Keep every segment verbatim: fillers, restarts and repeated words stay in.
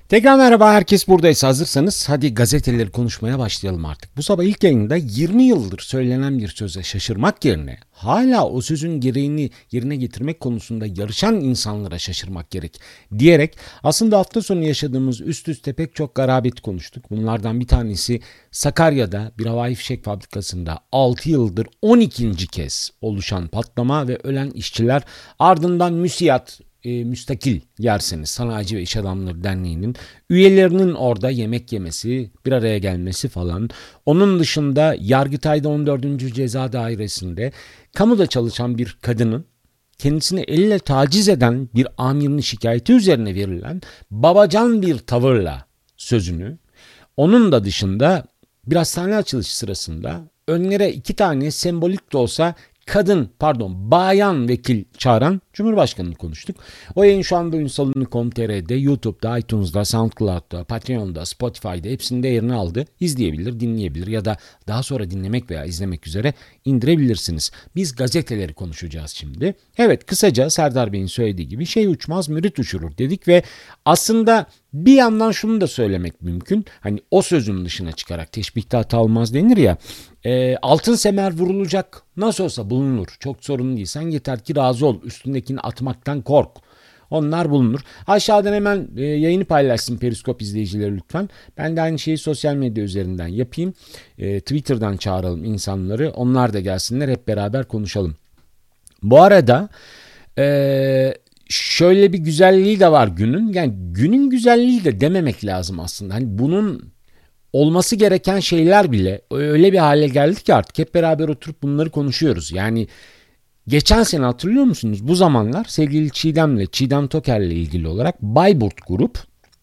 Tekrar merhaba, herkes buradaysa hazırsanız hadi gazeteleri konuşmaya başlayalım artık. Bu sabah ilk yayında yirmi yıldır söylenen bir söze şaşırmak yerine hala o sözün gereğini yerine getirmek konusunda yarışan insanlara şaşırmak gerek diyerek aslında hafta sonu yaşadığımız üst üste pek çok garabet konuştuk. Bunlardan bir tanesi Sakarya'da bir havai fişek fabrikasında altı yıldır on ikinci kez oluşan patlama ve ölen işçiler, ardından müsiyat E, müstakil yerseniz Sanayici ve İş Adamları Derneği'nin üyelerinin orada yemek yemesi, bir araya gelmesi falan. Onun dışında Yargıtay'da on dördüncü Ceza Dairesi'nde kamuda çalışan bir kadının kendisini elle taciz eden bir amirin şikayeti üzerine verilen babacan bir tavırla sözünü, onun da dışında bir hastane açılışı sırasında önlere iki tane sembolik de olsa kadın pardon bayan vekil çağıran Cumhurbaşkanı'nı konuştuk. O yayın şu anda ünsalını nokta com nokta tr'de, YouTube'da, iTunes'da, SoundCloud'da, Patreon'da, Spotify'da hepsinde yerini aldı. İzleyebilir, dinleyebilir ya da daha sonra dinlemek veya izlemek üzere indirebilirsiniz. Biz gazeteleri konuşacağız şimdi. Evet, kısaca Serdar Bey'in söylediği gibi şey uçmaz mürit uçurur dedik ve aslında bir yandan şunu da söylemek mümkün. Hani o sözün dışına çıkarak teşbihte hata olmaz denir ya. E, altın semer vurulacak, nasıl olsa bulunur. Çok sorun değil. Sen yeter ki razı ol. Üstündekini atmaktan kork. Onlar bulunur. Aşağıdan hemen e, yayını paylaşsın Periskop izleyicileri lütfen. Ben de aynı şeyi sosyal medya üzerinden yapayım. E, Twitter'dan çağıralım insanları. Onlar da gelsinler, hep beraber konuşalım. Bu arada e, şöyle bir güzelliği de var günün. Yani günün güzelliği de dememek lazım aslında. Hani bunun olması gereken şeyler bile öyle bir hale geldi ki artık hep beraber oturup bunları konuşuyoruz. Yani geçen sene hatırlıyor musunuz? Bu zamanlar sevgili Çiğdem'le, Çiğdem Toker'le ilgili olarak Bayburt Grup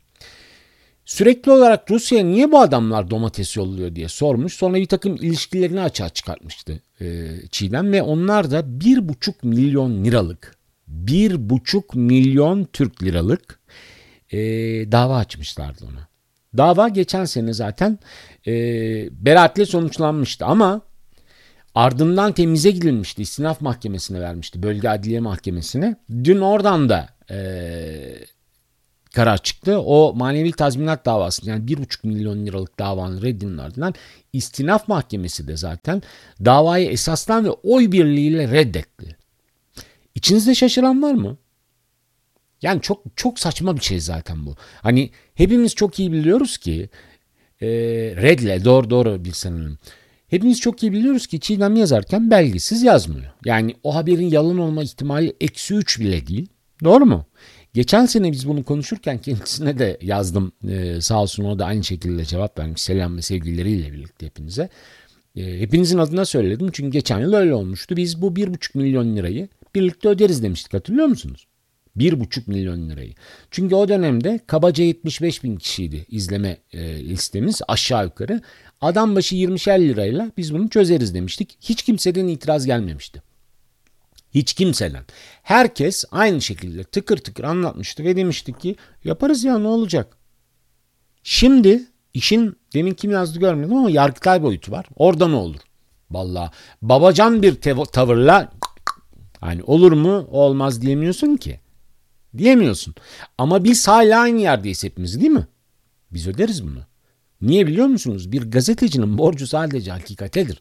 sürekli olarak Rusya'ya niye bu adamlar domates yolluyor diye sormuş. Sonra bir takım ilişkilerini açığa çıkartmıştı e, Çiğdem ve onlar da bir buçuk milyon liralık, bir buçuk milyon Türk liralık e, dava açmışlardı ona. Dava geçen sene zaten e, beraatle sonuçlanmıştı ama ardından temize gidilmişti. İstinaf Mahkemesi'ne vermişti. Bölge Adliye Mahkemesi'ne. Dün oradan da e, karar çıktı. O manevi tazminat davası, yani bir buçuk milyon liralık davanın reddinin ardından İstinaf Mahkemesi de zaten davayı esaslan ve oy birliğiyle reddetti. İçinizde şaşıran var mı? Yani çok çok saçma bir şey zaten bu. Hani hepimiz çok iyi biliyoruz ki e, redle doğru doğru bilsen hepimiz çok iyi biliyoruz ki Çiğdem yazarken belgesiz yazmıyor. Yani o haberin yalan olma ihtimali eksi üç bile değil. Doğru mu? Geçen sene biz bunu konuşurken kendisine de yazdım. Ee, sağ olsun o da aynı şekilde cevap vermiş. Selam ve sevgileriyle birlikte hepinize. Ee, hepinizin adına söyledim çünkü geçen yıl öyle olmuştu. Biz bu bir buçuk milyon lirayı birlikte öderiz demiştik, hatırlıyor musunuz? Bir buçuk milyon lirayı. Çünkü o dönemde kabaca yetmiş beş bin kişiydi izleme e, listemiz aşağı yukarı. Adam başı yirmişer lirayla biz bunu çözeriz demiştik. Hiç kimseden itiraz gelmemişti. Hiç kimseden. Herkes aynı şekilde tıkır tıkır anlatmıştı ve demiştik ki yaparız ya, ne olacak? Şimdi işin, demin kim yazdı görmedim ama Yargıtay boyutu var. Orada ne olur? Vallahi babacan bir tev- tavırla hani olur mu olmaz diyemiyorsun ki. Diyemiyorsun. Ama biz hala aynı yerdeyiz hepimiz, değil mi? Biz öderiz bunu. Niye biliyor musunuz? Bir gazetecinin borcu sadece hakikatedir.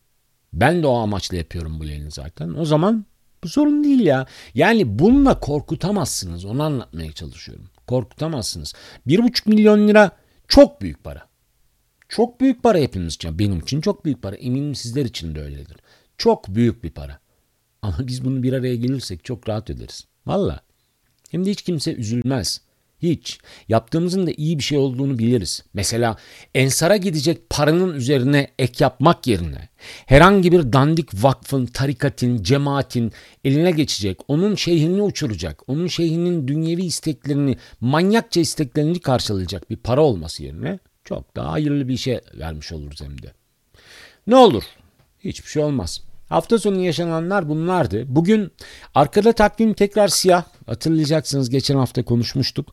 Ben de o amaçla yapıyorum bu yayını zaten. O zaman bu sorun değil ya. Yani bununla korkutamazsınız. Onu anlatmaya çalışıyorum. Korkutamazsınız. Bir buçuk milyon lira çok büyük para. Çok büyük para hepimiz için. Benim için çok büyük para. Eminim sizler için de öyledir. Çok büyük bir para. Ama biz bunu bir araya gelirsek çok rahat öderiz. Valla. Hem de hiç kimse üzülmez. Hiç. Yaptığımızın da iyi bir şey olduğunu biliriz. Mesela Ensar'a gidecek paranın üzerine ek yapmak yerine herhangi bir dandik vakfın, tarikatın, cemaatin eline geçecek, onun şeyhini uçuracak, onun şeyhinin dünyevi isteklerini, manyakça isteklerini karşılayacak bir para olması yerine çok daha hayırlı bir işe vermiş oluruz hem de. Ne olur? Hiçbir şey olmaz. Hafta sonu yaşananlar bunlardı. Bugün arkada takvim tekrar siyah. Hatırlayacaksınız, geçen hafta konuşmuştuk.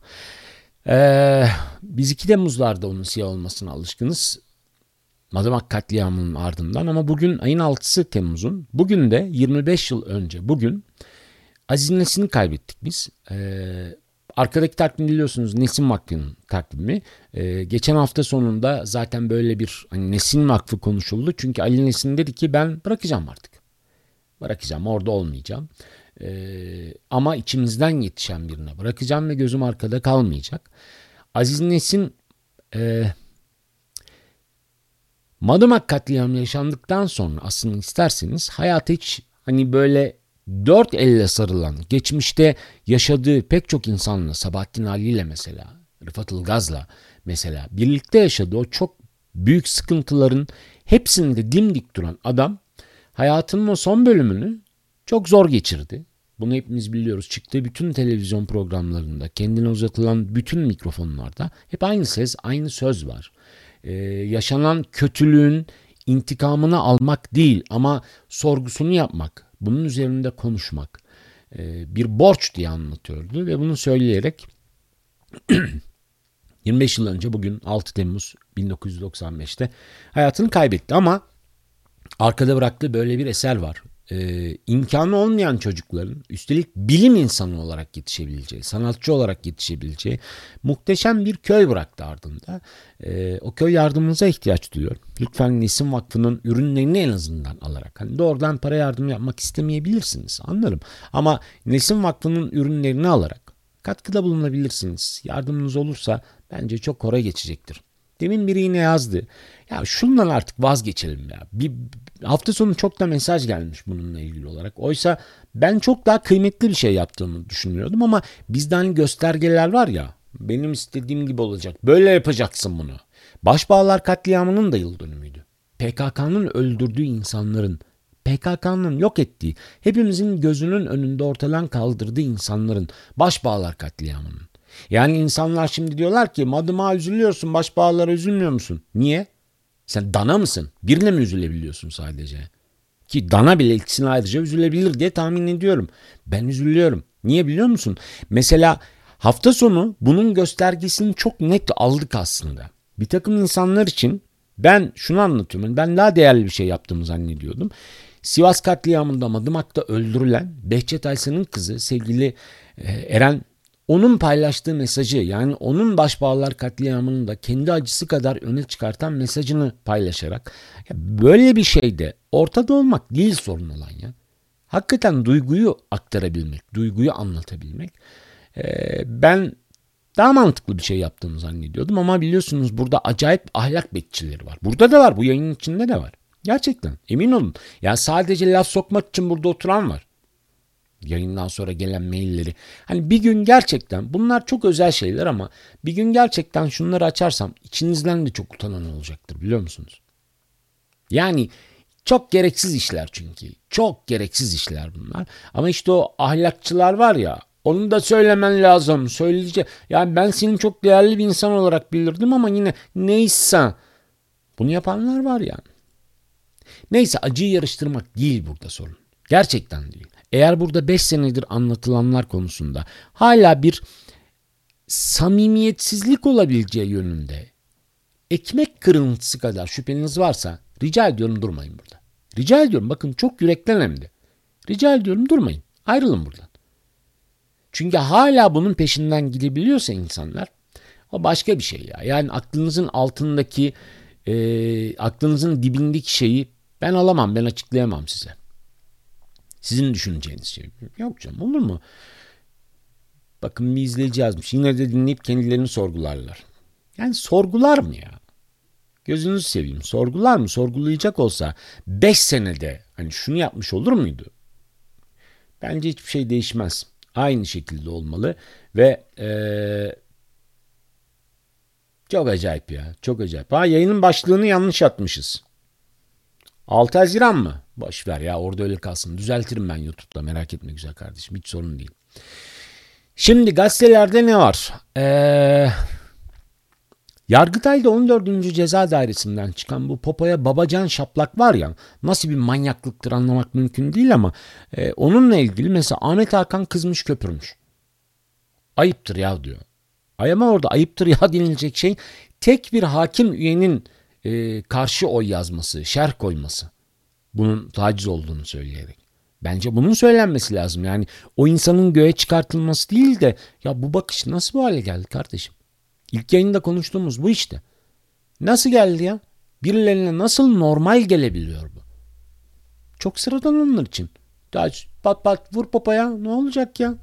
Ee, biz iki Temmuz'larda onun siyah olmasına alışkınız. Madımak katliamının ardından, ama bugün ayın altısı Temmuz'un. Bugün de yirmi beş yıl önce bugün Aziz Nesin'i kaybettik biz. Ee, arkadaki takvim biliyorsunuz Nesin Vakfı'nın takvimi. Ee, geçen hafta sonunda zaten böyle bir hani Nesin Vakfı konuşuldu. Çünkü Ali Nesin dedi ki ben bırakacağım artık. Bırakacağım, orada olmayacağım. Ee, ama içimizden yetişen birine bırakacağım ve gözüm arkada kalmayacak. Aziz Nesin e, Madımak katliamı yaşandıktan sonra aslında isterseniz hayata hiç hani böyle dört elle sarılan, geçmişte yaşadığı pek çok insanla, Sabahattin Ali ile mesela, Rıfat Ilgaz'la mesela birlikte yaşadığı o çok büyük sıkıntıların hepsinde dimdik duran adam hayatının o son bölümünü çok zor geçirdi. Bunu hepimiz biliyoruz. Çıktığı bütün televizyon programlarında, kendine uzatılan bütün mikrofonlarda hep aynı ses, aynı söz var. Ee, yaşanan kötülüğün intikamını almak değil ama sorgusunu yapmak, bunun üzerinde konuşmak e, bir borç diye anlatıyordu ve bunu söyleyerek yirmi beş yıl önce bugün altı Temmuz bin dokuz yüz doksan beşte hayatını kaybetti ama arkada bıraktığı böyle bir eser var. Ee, imkanı olmayan çocukların üstelik bilim insanı olarak yetişebileceği, sanatçı olarak yetişebileceği muhteşem bir köy bıraktı ardında. Ee, o köy yardımınıza ihtiyaç duyuyor. Lütfen Nesin Vakfı'nın ürünlerini en azından alarak. Hani doğrudan para yardım yapmak istemeyebilirsiniz, anlarım. Ama Nesin Vakfı'nın ürünlerini alarak katkıda bulunabilirsiniz. Yardımınız olursa bence çok kolay geçecektir. Demin biri yine yazdı. Ya şundan artık vazgeçelim ya. Bir hafta sonu çok da mesaj gelmiş bununla ilgili olarak. Oysa ben çok daha kıymetli bir şey yaptığımı düşünüyordum ama bizde hani göstergeler var ya. Benim istediğim gibi olacak. Böyle yapacaksın bunu. Başbağlar katliamının da yıl dönümüydü. P K K'nın öldürdüğü insanların, P K K'nın yok ettiği, hepimizin gözünün önünde ortadan kaldırdığı insanların Başbağlar katliamının. Yani insanlar şimdi diyorlar ki Madımak'a üzülüyorsun, Başbağlar'a üzülmüyor musun? Niye? Sen dana mısın? Birine mi üzülebiliyorsun sadece? Ki dana bile ikisine ayrıca üzülebilir diye tahmin ediyorum. Ben üzülüyorum. Niye biliyor musun? Mesela hafta sonu bunun göstergesini çok net aldık aslında. Bir takım insanlar için ben şunu anlatıyorum. Ben daha değerli bir şey yaptığımı zannediyordum. Sivas katliamında Madımak'ta öldürülen Behçet Aysa'nın kızı sevgili Eren, onun paylaştığı mesajı, yani onun Başbağlar katliamının da kendi acısı kadar öne çıkartan mesajını paylaşarak ya böyle bir şeyde ortada olmak değil sorun olan ya. Hakikaten duyguyu aktarabilmek, duyguyu anlatabilmek. Ee, ben daha mantıklı bir şey yaptığımı zannediyordum ama biliyorsunuz burada acayip ahlak bekçileri var. Burada da var, bu yayının içinde de var. Gerçekten emin olun. Ya sadece laf sokmak için burada oturan var. Yayından sonra gelen mailleri. Hani bir gün gerçekten bunlar çok özel şeyler ama bir gün gerçekten şunları açarsam içinizden de çok utanan olacaktır biliyor musunuz? Yani çok gereksiz işler çünkü. Çok gereksiz işler bunlar. Ama işte o ahlakçılar var ya, onu da söylemen lazım. Söyleyeceğim. Yani ben seni çok değerli bir insan olarak bilirdim ama yine neyse. Bunu yapanlar var yani. Neyse, acıyı yarıştırmak değil burada sorun. Gerçekten değil. Eğer burada beş senedir anlatılanlar konusunda hala bir samimiyetsizlik olabileceği yönünde ekmek kırıntısı kadar şüpheniz varsa rica ediyorum durmayın burada. Rica ediyorum, bakın çok yürekten hem de. Rica ediyorum durmayın. Ayrılın buradan. Çünkü hala bunun peşinden gidebiliyorsa insanlar, o başka bir şey ya. Yani aklınızın altındaki, e, aklınızın dibindeki şeyi ben alamam, ben açıklayamam size. Sizin düşüneceğiniz şey. Yok canım, olur mu? Bakın bir izleyici yazmış. Yine de dinleyip kendilerini sorgularlar. Yani sorgular mı ya? Gözünüzü seveyim. Sorgular mı? Sorgulayacak olsa beş senede hani şunu yapmış olur muydu? Bence hiçbir şey değişmez. Aynı şekilde olmalı ve ee, çok acayip ya. Çok acayip. Ha, yayının başlığını yanlış atmışız. altı Haziran mı? Boş ver ya, orada öyle kalsın. Düzeltirim ben YouTube'da, merak etme güzel kardeşim. Hiç sorun değil. Şimdi gazetelerde ne var? Eee... Yargıtay'da on dördüncü Ceza Dairesi'nden çıkan bu Popo'ya Babacan şaplak var ya, nasıl bir manyaklıktır anlamak mümkün değil ama e, onunla ilgili mesela Ahmet Hakan kızmış köpürmüş. Ayıptır ya diyor. Ay ama orada ayıptır ya denilecek şey tek bir hakim üyenin e, karşı oy yazması, şerh koyması. Bunun taciz olduğunu söyleyerek. Bence bunun söylenmesi lazım. Yani o insanın göğe çıkartılması değil de ya bu bakış nasıl bu hale geldi kardeşim? İlk yayında konuştuğumuz bu işte. Nasıl geldi ya? Birilerine nasıl normal gelebiliyor bu? Çok sıradan onlar için. Daha pat pat vur papaya ne olacak ya?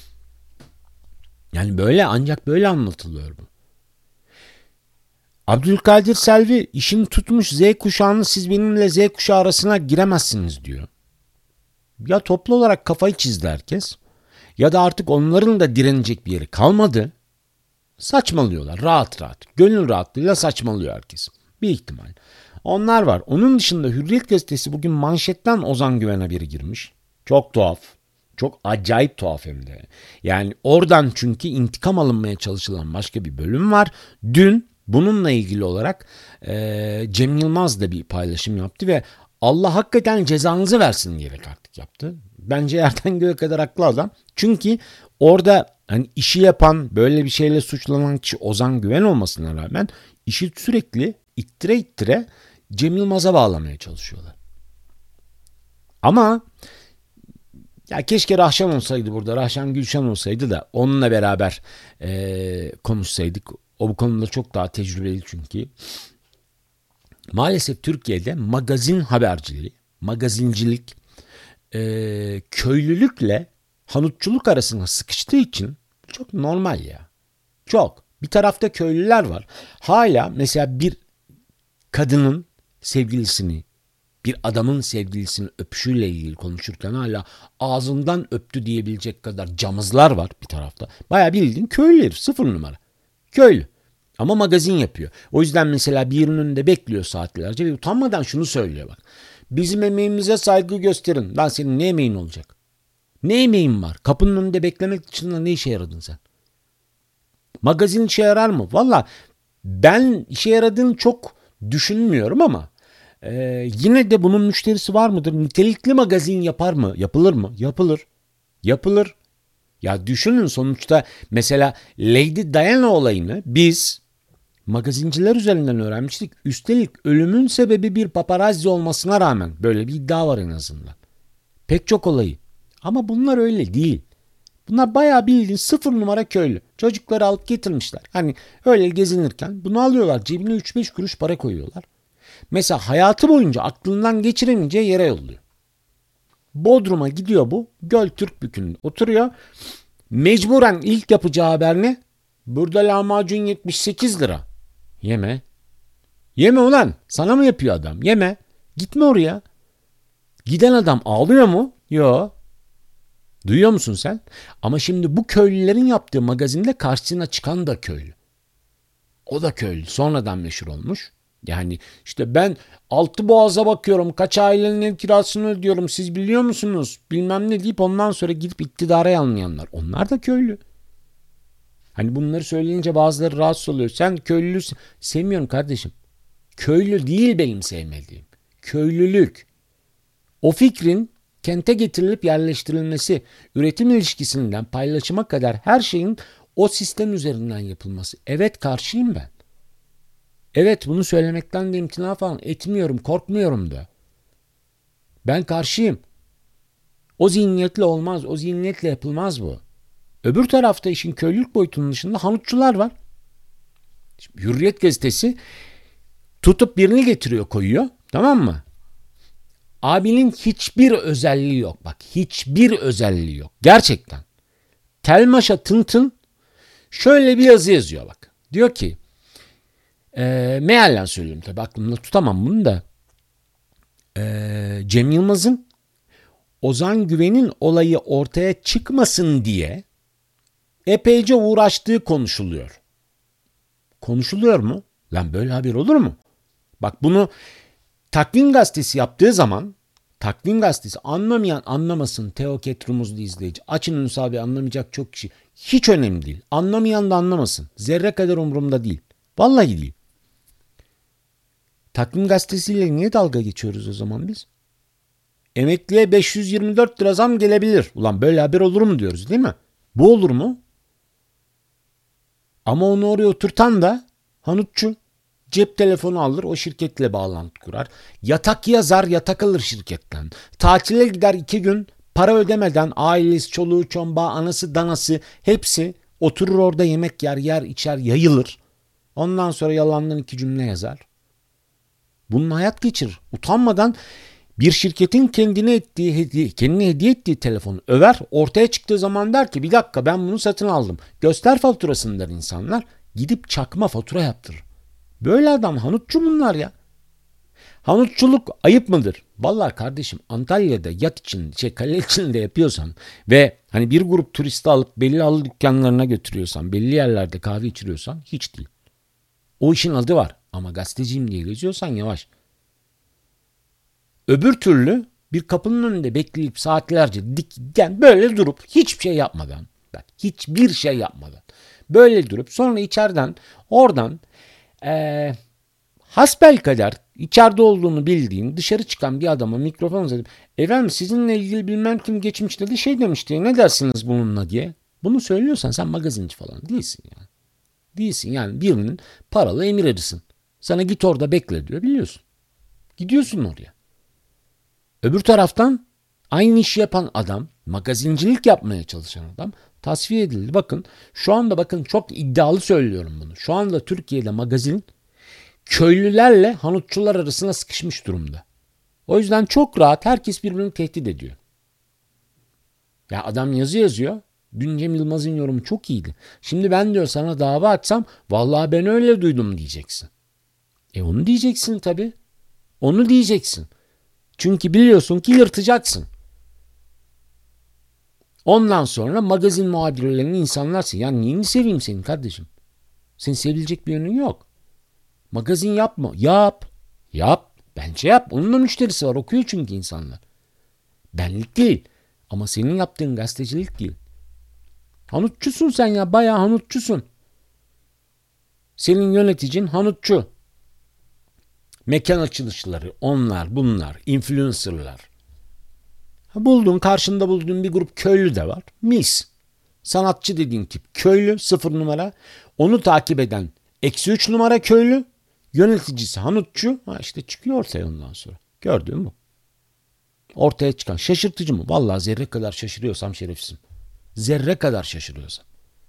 Yani böyle ancak böyle anlatılıyor bu. Abdülkadir Selvi işini tutmuş Z kuşağını siz benimle Z kuşağı arasına giremezsiniz diyor. Ya toplu olarak kafayı çizdi herkes ya da artık onların da direnecek bir yeri kalmadı. Saçmalıyorlar rahat rahat. Gönül rahatlığıyla saçmalıyor herkes. Bir ihtimal. Onlar var. Onun dışında Hürriyet Gazetesi bugün manşetten Ozan Güven haberi girmiş. Çok tuhaf. Çok acayip tuhaf hem de. Yani oradan çünkü intikam alınmaya çalışılan başka bir bölüm var. Dün bununla ilgili olarak e, Cem Yılmaz da bir paylaşım yaptı ve Allah hakikaten cezanızı versin diyerek artık yaptı. Bence yerden göğe kadar haklı adam. Çünkü orada hani işi yapan böyle bir şeyle suçlanan kişi Ozan Güven olmasına rağmen işi sürekli ittire ittire Cem Yılmaz'a bağlamaya çalışıyorlar. Ama ya keşke Rahşan olsaydı burada. Rahşan Gülşen olsaydı da onunla beraber e, konuşsaydık. O bu konuda çok daha tecrübeli çünkü. Maalesef Türkiye'de magazin haberciliği, magazincilik, e, köylülükle hanutçuluk arasına sıkıştığı için çok normal ya. Çok. Bir tarafta köylüler var. Hala mesela bir kadının sevgilisini, bir adamın sevgilisini öpüşüyle ilgili konuşurken hala ağzından öptü diyebilecek kadar camızlar var bir tarafta. Bayağı bildiğin köylü herif, sıfır numara. Köylü. Ama magazin yapıyor. O yüzden mesela bir yerin önünde bekliyor saatlerce ve utanmadan şunu söylüyor bak. Bizim emeğimize saygı gösterin. Lan senin ne emeğin olacak? Ne emeğin var? Kapının önünde beklemek dışında ne işe yaradın sen? Magazin işe yarar mı? Valla ben işe yaradığını çok düşünmüyorum ama e, yine de bunun müşterisi var mıdır? Nitelikli magazin yapar mı? Yapılır mı? Yapılır. Yapılır. Ya düşünün sonuçta mesela Lady Diana olayını biz magazinciler üzerinden öğrenmiştik. Üstelik ölümün sebebi bir paparazzi olmasına rağmen böyle bir iddia var en azından. Pek çok olayı. Ama bunlar öyle değil. Bunlar bayağı bildiğin sıfır numara köylü. Çocukları alıp getirmişler. Hani öyle gezinirken bunu alıyorlar. Cebine üç beş kuruş para koyuyorlar. Mesela hayatı boyunca aklından geçiremeyeceği yere yolluyor. Bodrum'a gidiyor bu. Göl Türkbükü'nde oturuyor. Mecburen ilk yapacağı haber ne? Burada lahmacun yetmiş sekiz lira. Yeme. Yeme ulan. Sana mı yapıyor adam? Yeme. Gitme oraya. Giden adam ağlıyor mu? Yok. Duyuyor musun sen? Ama şimdi bu köylülerin yaptığı magazinde karşısına çıkan da köylü. O da köylü. Sonradan meşhur olmuş. Yani işte ben Altıboğaz'a bakıyorum. Kaç ailenin ev kirasını ödüyorum. Siz biliyor musunuz? Bilmem ne deyip ondan sonra gidip iktidara yanlayanlar. Onlar da köylü. Hani bunları söyleyince bazıları rahatsız oluyor. Sen köylülü sevmiyorum kardeşim. Köylü değil benim sevmediğim. Köylülük. O fikrin kente getirilip yerleştirilmesi, üretim ilişkisinden paylaşıma kadar her şeyin o sistem üzerinden yapılması. Evet karşıyım ben. Evet bunu söylemekten de imtina falan etmiyorum, korkmuyorum da. Ben karşıyım. O zihniyetle olmaz, o zihniyetle yapılmaz bu. Öbür tarafta işin köylülük boyutunun dışında hanutçular var. Şimdi Hürriyet Gazetesi tutup birini getiriyor koyuyor, tamam mı? Abinin hiçbir özelliği yok bak, hiçbir özelliği yok. Gerçekten. Telmaşa tın tın şöyle bir yazı yazıyor bak. Diyor ki, e, mealen söylüyorum tabii aklımda tutamam bunu da. E, Cem Yılmaz'ın Ozan Güven'in olayı ortaya çıkmasın diye epeyce uğraştığı konuşuluyor. Konuşuluyor mu? Lan böyle haber olur mu? Bak bunu Takvim Gazetesi yaptığı zaman Takvim Gazetesi anlamayan anlamasın. Teoket Rumuzlu izleyici. Açın Ünlü abi anlamayacak çok kişi. Hiç önemli değil. Anlamayan da anlamasın. Zerre kadar umurumda değil. Vallahi değil. Takvim Gazetesi'yle niye dalga geçiyoruz o zaman biz? Emekliye beş yüz yirmi dört lira zam gelebilir. Ulan böyle haber olur mu diyoruz değil mi? Bu olur mu? Ama onu oraya oturtan da hanutçu. Cep telefonu alır o şirketle bağlantı kurar. Yatak yazar yatak alır şirketten. Tatile gider iki gün Para ödemeden ailesi, çoluğu, çombağı, anası, danası hepsi oturur orada yemek yer, yer, içer, yayılır. Ondan sonra yalandan iki cümle yazar. Bununla hayat geçirir. Utanmadan bir şirketin kendine ettiği hediye, kendine hediye ettiği telefonu över. Ortaya çıktığı zaman der ki bir dakika ben bunu satın aldım. Göster faturasını der insanlar. Gidip çakma fatura yaptırır. Böyle adam hanutçu bunlar ya. Hanutçuluk ayıp mıdır? Vallahi kardeşim Antalya'da yat için, şey kale içinde yapıyorsan ve hani bir grup turisti alıp belli halı dükkanlarına götürüyorsan, belli yerlerde kahve içiriyorsan hiç değil. O işin adı var ama gazeteciyim diye geziyorsan yavaş. Öbür türlü bir kapının önünde bekleyip saatlerce dikken böyle durup hiçbir şey yapmadan, bak hiçbir şey yapmadan böyle durup sonra içeriden oradan ee, hasbelkader içeride olduğunu bildiğin dışarı çıkan bir adama mikrofon uzatıp efendim sizinle ilgili bilmem kim geçmişte de şey demişti ne dersiniz bununla diye. Bunu söylüyorsan sen magazinci falan değilsin yani. Değilsin yani birinin paralı emir erisin. Sana git orada bekle diyor biliyorsun. Gidiyorsun oraya. Öbür taraftan aynı işi yapan adam, magazincilik yapmaya çalışan adam tasfiye edildi. Bakın şu anda bakın çok iddialı söylüyorum bunu. Şu anda Türkiye'de magazin köylülerle hanutçular arasına sıkışmış durumda. O yüzden çok rahat herkes birbirini tehdit ediyor. Ya adam yazı yazıyor. Dün Cem Yılmaz'ın yorumu çok iyiydi. Şimdi ben diyor sana dava açsam vallahi ben öyle duydum diyeceksin. E onu diyeceksin tabii. Onu diyeceksin. Çünkü biliyorsun ki yırtacaksın. Ondan sonra magazin muhabirlerinin insanlarsın. Ya neyini seveyim senin kardeşim? Seni sevilecek bir yönün yok. Magazin yapma. Yap. Yap. Bence yap. Onun da müşterisi var. Okuyor çünkü insanlar. Benlik değil. Ama senin yaptığın gazetecilik değil. Hanutçusun sen ya. Bayağı hanutçusun. Senin yöneticin hanutçu. Mekan açılışları, onlar, bunlar, influencerlar. Buldun, karşında bulduğun bir grup köylü de var. Mis. Sanatçı dediğin tip köylü, sıfır numara. Onu takip eden eksi üç numara köylü. Yöneticisi hanutçu. Ha işte çıkıyor ortaya ondan sonra. Gördün mü? Ortaya çıkan. Şaşırtıcı mı? Vallahi zerre kadar şaşırıyorsam şerefsizim. Zerre kadar şaşırıyorsam.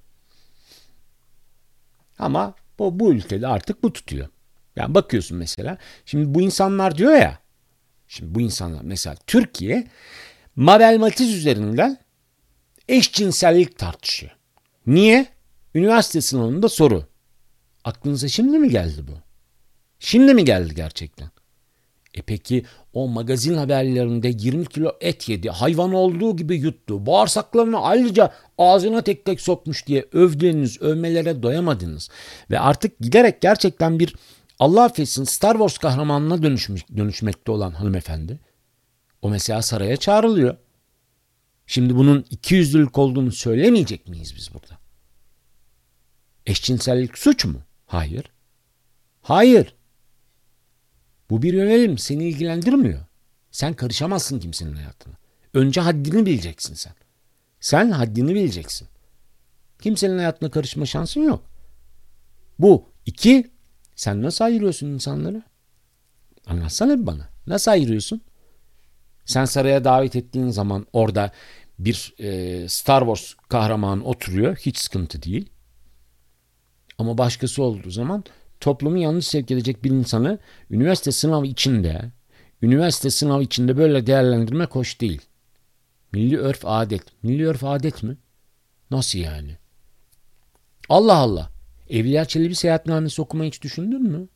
Ama bu, bu ülkede artık bu tutuyor. Yani bakıyorsun mesela. Şimdi bu insanlar diyor ya. Şimdi bu insanlar mesela Türkiye Mabel Matiz üzerinden eşcinsellik tartışıyor. Niye? Üniversite sınavında soru. Aklınıza şimdi mi geldi bu? Şimdi mi geldi gerçekten? E peki o magazin haberlerinde yirmi kilo et yedi, hayvan olduğu gibi yuttu, bağırsaklarını ayrıca ağzına tek tek sokmuş diye övdüğünüz övmelere doyamadınız. Ve artık giderek gerçekten bir Allah affetsin Star Wars kahramanına dönüşmüş, dönüşmekte olan hanımefendi. O mesela saraya çağrılıyor. Şimdi bunun ikiyüzlülük olduğunu söylemeyecek miyiz biz burada? Eşcinsellik suç mu? Hayır. Hayır. Bu bir yönelim seni ilgilendirmiyor. Sen karışamazsın kimsenin hayatına. Önce haddini bileceksin sen. Sen haddini bileceksin. Kimsenin hayatına karışma şansın yok. Bu. İki, sen nasıl ayırıyorsun insanları? Anlatsana bir bana. Nasıl ayırıyorsun? Sen saraya davet ettiğin zaman orada bir e, Star Wars kahramanı oturuyor. Hiç sıkıntı değil. Ama başkası olduğu zaman toplumu yanlış sevk edecek bir insanı üniversite sınavı içinde üniversite sınavı içinde böyle değerlendirmek hoş değil. Milli örf adet. Milli örf adet mi? Nasıl yani? Allah Allah. Evliya Çelebi seyahatnamesi okumayı hiç düşündün mü?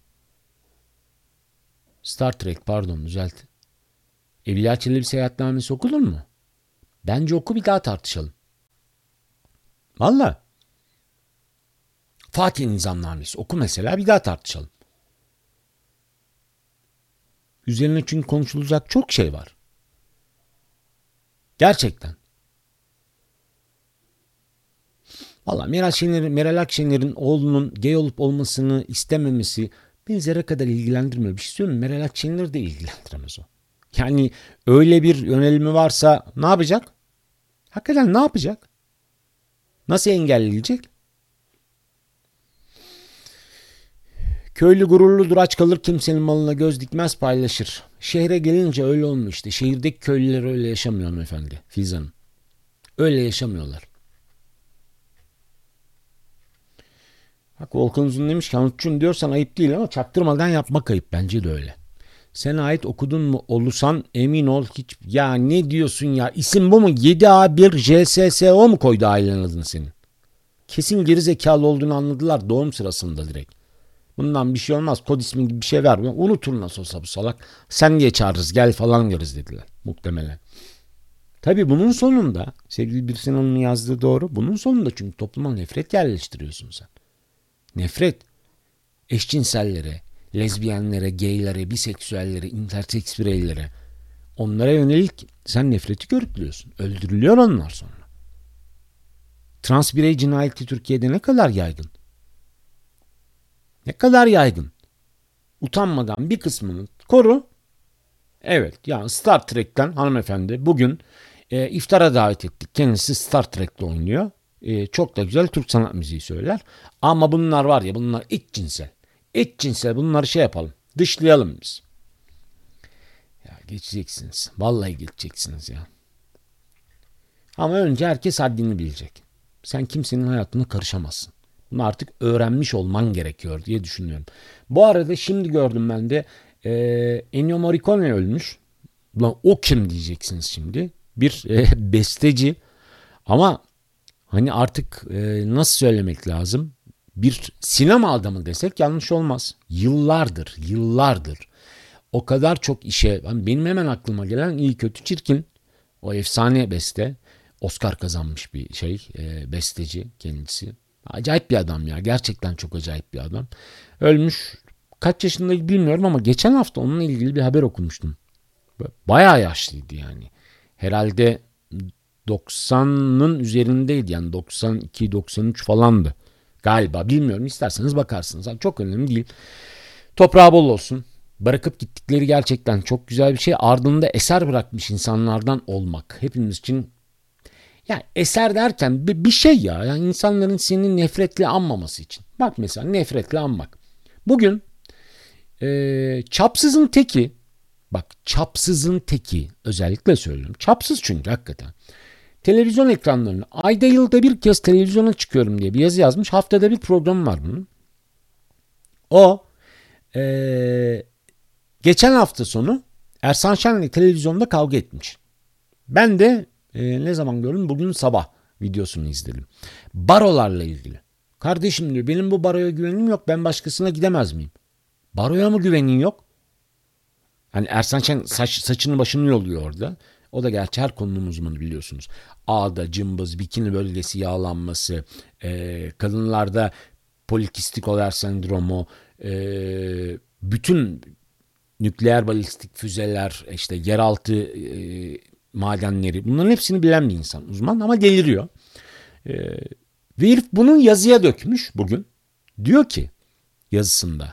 Star Trek pardon düzeltin. Evliya Çelebi seyahatnamesi okudun mu? Bence oku bir daha tartışalım. Valla. Fatih Nizamnamesi oku mesela bir daha tartışalım. Üzerine çünkü konuşulacak çok şey var. Gerçekten. Valla Meral Şener'in, Meral Akşener'in oğlunun gay olup olmasını istememesi beni zerre kadar ilgilendirmiyor. Bir şey söyleyeyim mi? Meral Akşener'i de ilgilendiremez o. Yani öyle bir yönelimi varsa ne yapacak? Hakikaten ne yapacak? Nasıl engelleyecek? Köylü gururludur, aç kalır, kimsenin malına göz dikmez, paylaşır. Şehre gelince öyle olmuyor işte. Şehirdeki köylüler öyle yaşamıyor hanımefendi, Filiz Hanım. Öyle yaşamıyorlar. Bak Volkan Uzun demiş ki Anutçum diyorsan ayıp değil ama çaktırmadan yapmak ayıp. Bence de öyle. Sen ait okudun mu olursan emin ol hiç. Ya ne diyorsun ya, isim bu mu? yedi A bir J S S O mu koydu ailen adını senin? Kesin geri zekalı olduğunu anladılar doğum sırasında direkt. Bundan bir şey olmaz, kod ismi gibi bir şey ver. Unutur nasıl olsa bu salak. Sen diye çağırırız, gel falan deriz dediler muhtemelen. Tabii bunun sonunda sevgili Birsen Hanım'ın yazdığı doğru. Bunun sonunda çünkü topluma nefret yerleştiriyorsun sen. Nefret. Eşcinsellere, lezbiyenlere, geylere, biseksüellere, interseks bireylere, onlara yönelik sen nefreti körüklüyorsun. Öldürülüyor onlar sonra. Trans birey cinayeti Türkiye'de ne kadar yaygın? Ne kadar yaygın? Utanmadan bir kısmını koru. Evet, yani Star Trek'ten hanımefendi bugün e, iftara davet ettik. Kendisi Star Trek'te oynuyor. E, çok da güzel Türk sanat müziği söyler. Ama bunlar var ya, bunlar iç cinsel. İç cinsel, bunları şey yapalım. Dışlayalım biz. Ya geçeceksiniz. Vallahi geçeceksiniz ya. Ama önce herkes haddini bilecek. Sen kimsenin hayatına karışamazsın. Bunu artık öğrenmiş olman gerekiyor diye düşünüyorum. Bu arada şimdi gördüm ben de e, Ennio Morricone ölmüş. Ulan o kim diyeceksiniz şimdi. Bir e, besteci ama hani artık e, nasıl söylemek lazım? Bir sinema adamı desek yanlış olmaz. Yıllardır, yıllardır o kadar çok işe, benim hemen aklıma gelen İyi Kötü Çirkin, o efsane beste, Oscar kazanmış bir şey, e, besteci kendisi. Acayip bir adam ya, gerçekten çok acayip bir adam. Ölmüş, kaç yaşında bilmiyorum ama geçen hafta onunla ilgili bir haber okumuştum. Bayağı yaşlıydı yani. Herhalde doksanın üzerindeydi, yani doksan iki doksan üç falandı galiba, bilmiyorum, isterseniz bakarsınız. Yani çok önemli değil. Toprağı bol olsun. Bırakıp gittikleri gerçekten çok güzel bir şey. Ardında eser bırakmış insanlardan olmak hepimiz için, yani eser derken bir, bir şey ya. Yani insanların seni nefretle anmaması için. Bak mesela nefretle anmak. Bugün ee, çapsızın teki, bak çapsızın teki, özellikle söylüyorum. Çapsız çünkü hakikaten. Televizyon ekranlarını ayda yılda bir kez televizyona çıkıyorum diye bir yazı yazmış. Haftada bir programı var bunun. O ee, geçen hafta sonu Ersan Şen'le televizyonda kavga etmiş. Ben de e, ne zaman gördüm? Bugün sabah videosunu izledim. Barolarla ilgili. Kardeşim diyor, benim bu baroya güvenim yok. Ben başkasına gidemez miyim? Baroya mı güvenin yok? Hani Ersan Şen saç, saçını başını yolluyor orada. O da gerçi her konunun uzmanı biliyorsunuz. Ağda, cımbız, bikini bölgesi yağlanması, e, kadınlarda polikistik over sendromu, e, bütün nükleer balistik füzeler, işte yeraltı e, madenleri, bunların hepsini bilen bir insan, uzman ama deliriyor. E, ve herif bunu yazıya dökmüş bugün. Diyor ki yazısında,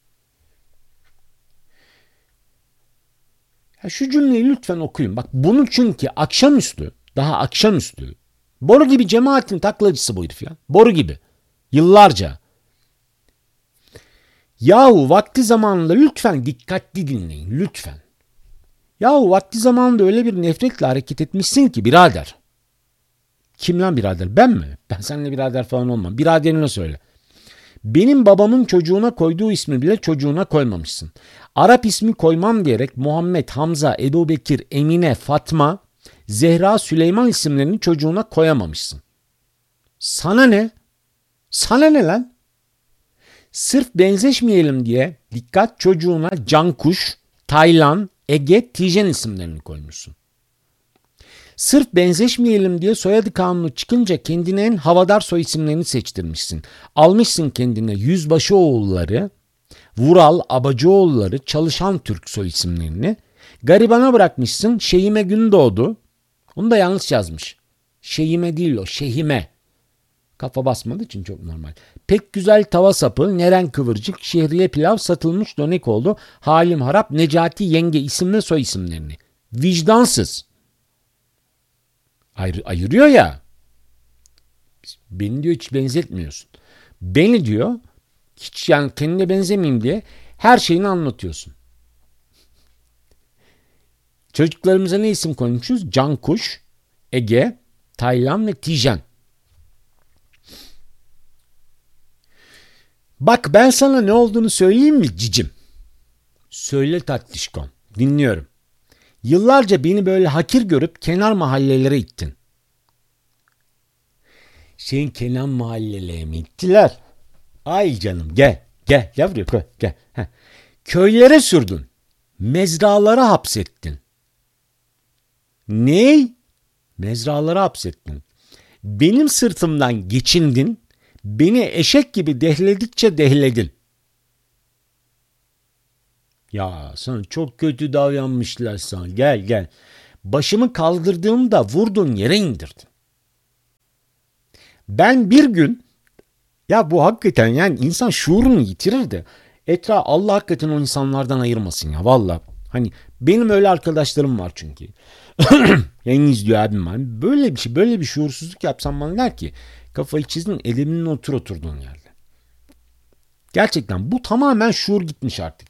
ya şu cümleyi lütfen okuyun. Bak bunu, çünkü akşamüstü, daha akşamüstü boru gibi cemaatin taklacısı bu herif ya. Boru gibi. Yıllarca. Yahu vakti zamanında lütfen dikkatli dinleyin. Lütfen. Yahu vakti zamanında öyle bir nefretle hareket etmişsin ki birader. Kim lan birader? Ben mi? Ben seninle birader falan olmam. Biraderine söyle. Benim babamın çocuğuna koyduğu ismi bile çocuğuna koymamışsın. Arap ismi koymam diyerek Muhammed, Hamza, Ebu Bekir, Emine, Fatma, Zehra, Süleyman isimlerini çocuğuna koyamamışsın. Sana ne? Sana ne lan? Sırf benzeşmeyelim diye dikkat çocuğuna Cankuş, Taylan, Ege, Tijen isimlerini koymuşsun. Sırf benzeşmeyelim diye soyadı kanunu çıkınca kendine en havadar soy isimlerini seçtirmişsin. Almışsın kendine Yüzbaşıoğulları, Vural, Abacıoğulları, Çalışan Türk soy isimlerini. Garibana bırakmışsın Şehime Gündoğdu. Onu da yanlış yazmış. Şehime değil o, Şehime. Kafa basmadığı için çok normal. Pek güzel tava sapı, Neren Kıvırcık, Şehriye Pilav, Satılmış Dönek oldu. Halim Harap, Necati Yenge isim ve soy isimlerini. Vicdansız. Ayr- ayırıyor ya. Beni diyor hiç benzetmiyorsun. Beni diyor Hiç yani kendine benzemeyeyim diye her şeyini anlatıyorsun. Çocuklarımıza ne isim koymuşuz? Cankuş, Ege, Taylan ve Tijen. Bak ben sana ne olduğunu söyleyeyim mi cicim? Söyle tatlışkom. Dinliyorum. Yıllarca beni böyle hakir görüp kenar mahallelere ittin. Senin kenar mahallelere mi ittiler? Ay canım gel. Gel yavrum gel. Heh. Köylere sürdün. Mezralara hapsettin. Ne? Mezralara hapsettin. Benim sırtımdan geçindin. Beni eşek gibi dehledikçe dehledin. Ya sana çok kötü davranmışlar sana. Gel gel. Başımı kaldırdığımda vurdun yere indirdin. Ben bir gün ya bu hakikaten yani insan şuurunu yitirir de etraf Allah hakikaten o insanlardan ayırmasın ya valla. Hani benim öyle arkadaşlarım var çünkü. Yayın izliyor abim var. Böyle bir şey böyle bir şuursuzluk yapsam bana der ki kafayı çizdin elimin otur oturduğun yerde. Gerçekten bu tamamen şuur gitmiş artık.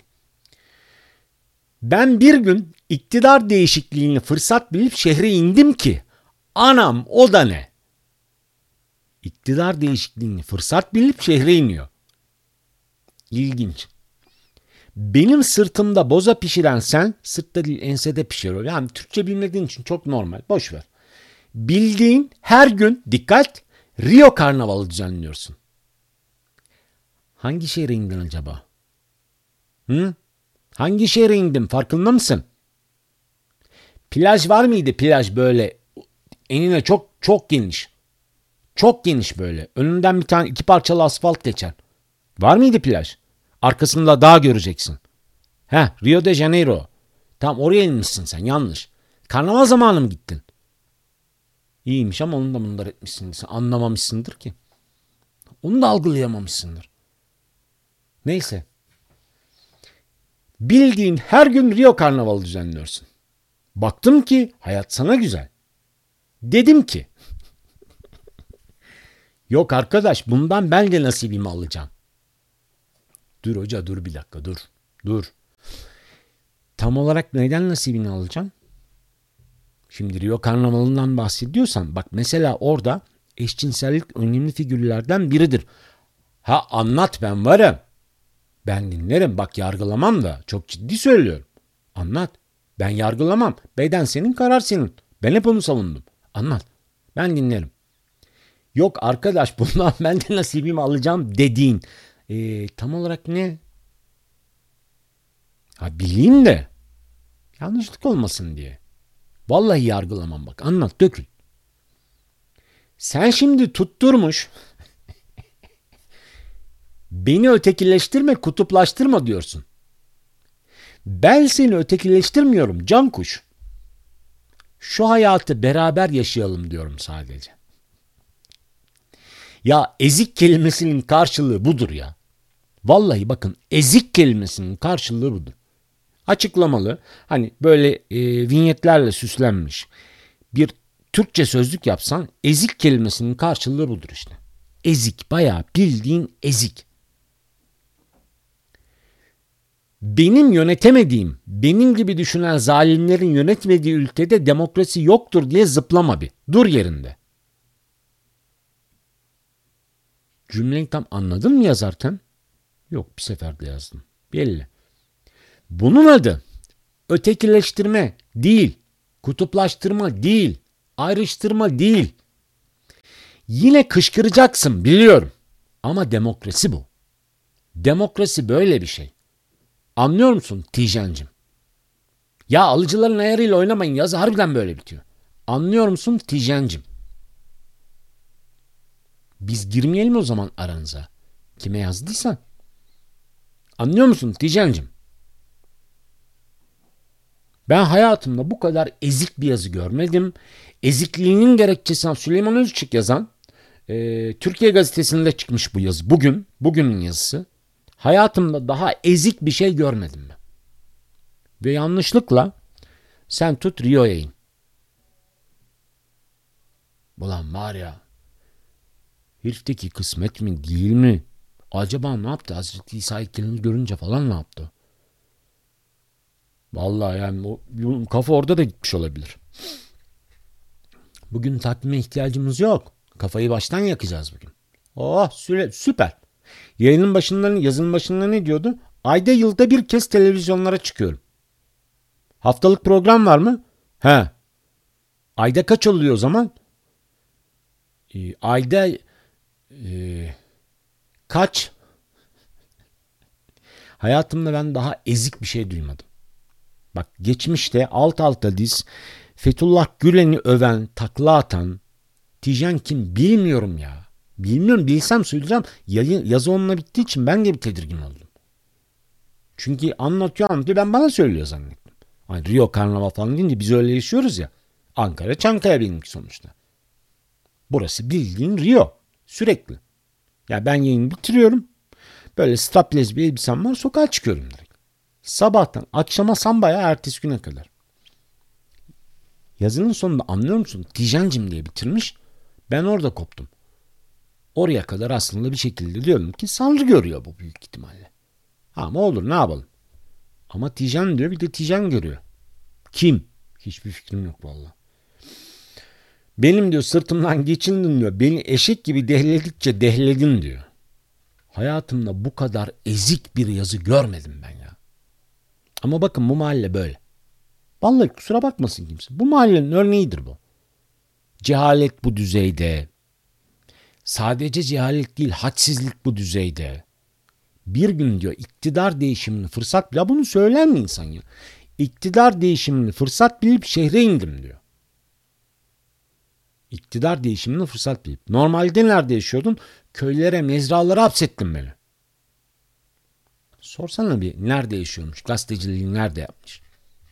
Ben bir gün iktidar değişikliğini fırsat bilip şehre indim ki anam o da ne? İktidar değişikliğini fırsat bilip şehre iniyor. İlginç. Benim sırtımda boza pişiren sen sırtta değil ensede pişiriyor. Yani Türkçe bilmediğin için çok normal. Boş ver. Bildiğin her gün dikkat Rio Karnavalı düzenliyorsun. Hangi şehre indin acaba? Hı? Hangi şehre indin farkında mısın? Plaj var mıydı plaj böyle enine çok çok geniş. Çok geniş böyle. Önünden bir tane iki parçalı asfalt geçer. Var mıydı plaj? Arkasında dağ göreceksin. Heh Rio de Janeiro. Tam oraya inmişsin sen yanlış. Karnaval zamanı mı gittin? İyiymiş ama onu da mındar etmişsin. Sen anlamamışsındır ki. Onu da algılayamamışsındır. Neyse. Bildiğin her gün Rio Karnavalı düzenliyorsun. Baktım ki hayat sana güzel. Dedim ki yok arkadaş bundan ben de nasibimi alacağım. Dur hoca dur bir dakika dur. Dur. Tam olarak neden nasibini alacağım? Şimdi Rio Karnavalı'ndan bahsediyorsan bak mesela orada eşcinsellik önemli figürlerden biridir. Ha anlat ben varım. Ben dinlerim bak yargılamam da çok ciddi söylüyorum. Anlat. Ben yargılamam. Beden senin karar senin. Ben hep onu savundum. Anlat. Ben dinlerim. Yok arkadaş bundan ben de nasibimi alacağım dediğin ee, tam olarak ne? Ha bileyim de yanlışlık olmasın diye. Vallahi yargılamam bak anlat dökül. Sen şimdi tutturmuş beni ötekileştirme kutuplaştırma diyorsun. Ben seni ötekileştirmiyorum Cankuş. Şu hayatı beraber yaşayalım diyorum sadece. Ya ezik kelimesinin karşılığı budur ya. Vallahi bakın ezik kelimesinin karşılığı budur. Açıklamalı hani böyle e, vinyetlerle süslenmiş bir Türkçe sözlük yapsan ezik kelimesinin karşılığı budur işte. Ezik bayağı bildiğin ezik. Benim yönetemediğim, benim gibi düşünen zalimlerin yönetmediği ülkede demokrasi yoktur diye zıplama bir. Dur yerinde. Cümleyi tam anladın mı yazarken? Yok bir seferde yazdım. Belli. Bunun adı ötekileştirme değil, kutuplaştırma değil, ayrıştırma değil. Yine kışkıracaksın biliyorum. Ama demokrasi bu. Demokrasi böyle bir şey. Anlıyor musun Tijen'cim? Ya alıcıların ayarıyla oynamayın yazı harbiden böyle bitiyor. Anlıyor musun Tijen'cim? Biz girmeyelim o zaman aranıza. Kime yazdıysan. Anlıyor musun Tijen'cim? Ben hayatımda bu kadar ezik bir yazı görmedim. Ezikliğinin gerekçesine Süleyman Özçık yazan e, Türkiye Gazetesi'nde çıkmış bu yazı. Bugün, bugünün yazısı. Hayatımda daha ezik bir şey görmedim ben. Ve yanlışlıkla sen tut Rio'ya in. Ulan var ya herifteki kısmet mi değil mi? Acaba ne yaptı? Hazreti İsa heykelini görünce falan ne yaptı? Vallahi yani o, kafa orada da gitmiş olabilir. Bugün takvime ihtiyacımız yok. Kafayı baştan yakacağız bugün. Oh süre, süper. Yayının başından, yazının başında ne diyordu? Ayda yılda bir kez televizyonlara çıkıyorum. Haftalık program var mı? He. Ayda kaç oluyor o zaman? Ee, ayda e, kaç? Hayatımda ben daha ezik bir şey duymadım. Bak geçmişte alt alta diz Fethullah Gülen'i öven, takla atan Tijen kim bilmiyorum ya. Bilmiyorum, bilsem söyleyeceğim. Yayın, yazı onunla bittiği için ben de bir tedirgin oldum. Çünkü anlatıyor anlatıyor, ben bana söylüyor zannettim. Hani Rio Karnaval falan deyince biz öyle yaşıyoruz ya. Ankara Çankaya benimki sonuçta. Burası bildiğin Rio. Sürekli. Ya ben yayını bitiriyorum. Böyle strapless bir elbisem var, sokağa çıkıyorum direkt. Sabahtan akşama sambaya, ertesi güne kadar. Yazının sonunda anlıyor musun? Tijencim diye bitirmiş. Ben orada koptum. Oraya kadar aslında bir şekilde diyorum ki Sanrı görüyor bu büyük ihtimalle. Ama olur, ne yapalım. Ama Tijen diyor, bir de Tijen görüyor. Kim? Hiçbir fikrim yok vallahi. Benim diyor sırtımdan geçindin diyor. Beni eşek gibi dehledikçe dehledin diyor. Hayatımda bu kadar ezik bir yazı görmedim ben ya. Ama bakın bu mahalle böyle. Vallahi kusura bakmasın kimse. Bu mahallenin örneğidir bu. Cehalet bu düzeyde. Sadece cehalet değil, hadsizlik bu düzeyde. Bir gün diyor iktidar değişimini fırsat, ya bunu söyler mi insan ya? İktidar değişimini fırsat bilip şehre indim diyor. İktidar değişimini fırsat bilip. Normalde nerede yaşıyordun? Köylere, mezralara hapsettin beni. Sorsana bir, nerede yaşıyormuş? Gazeteciliği nerede yapmış?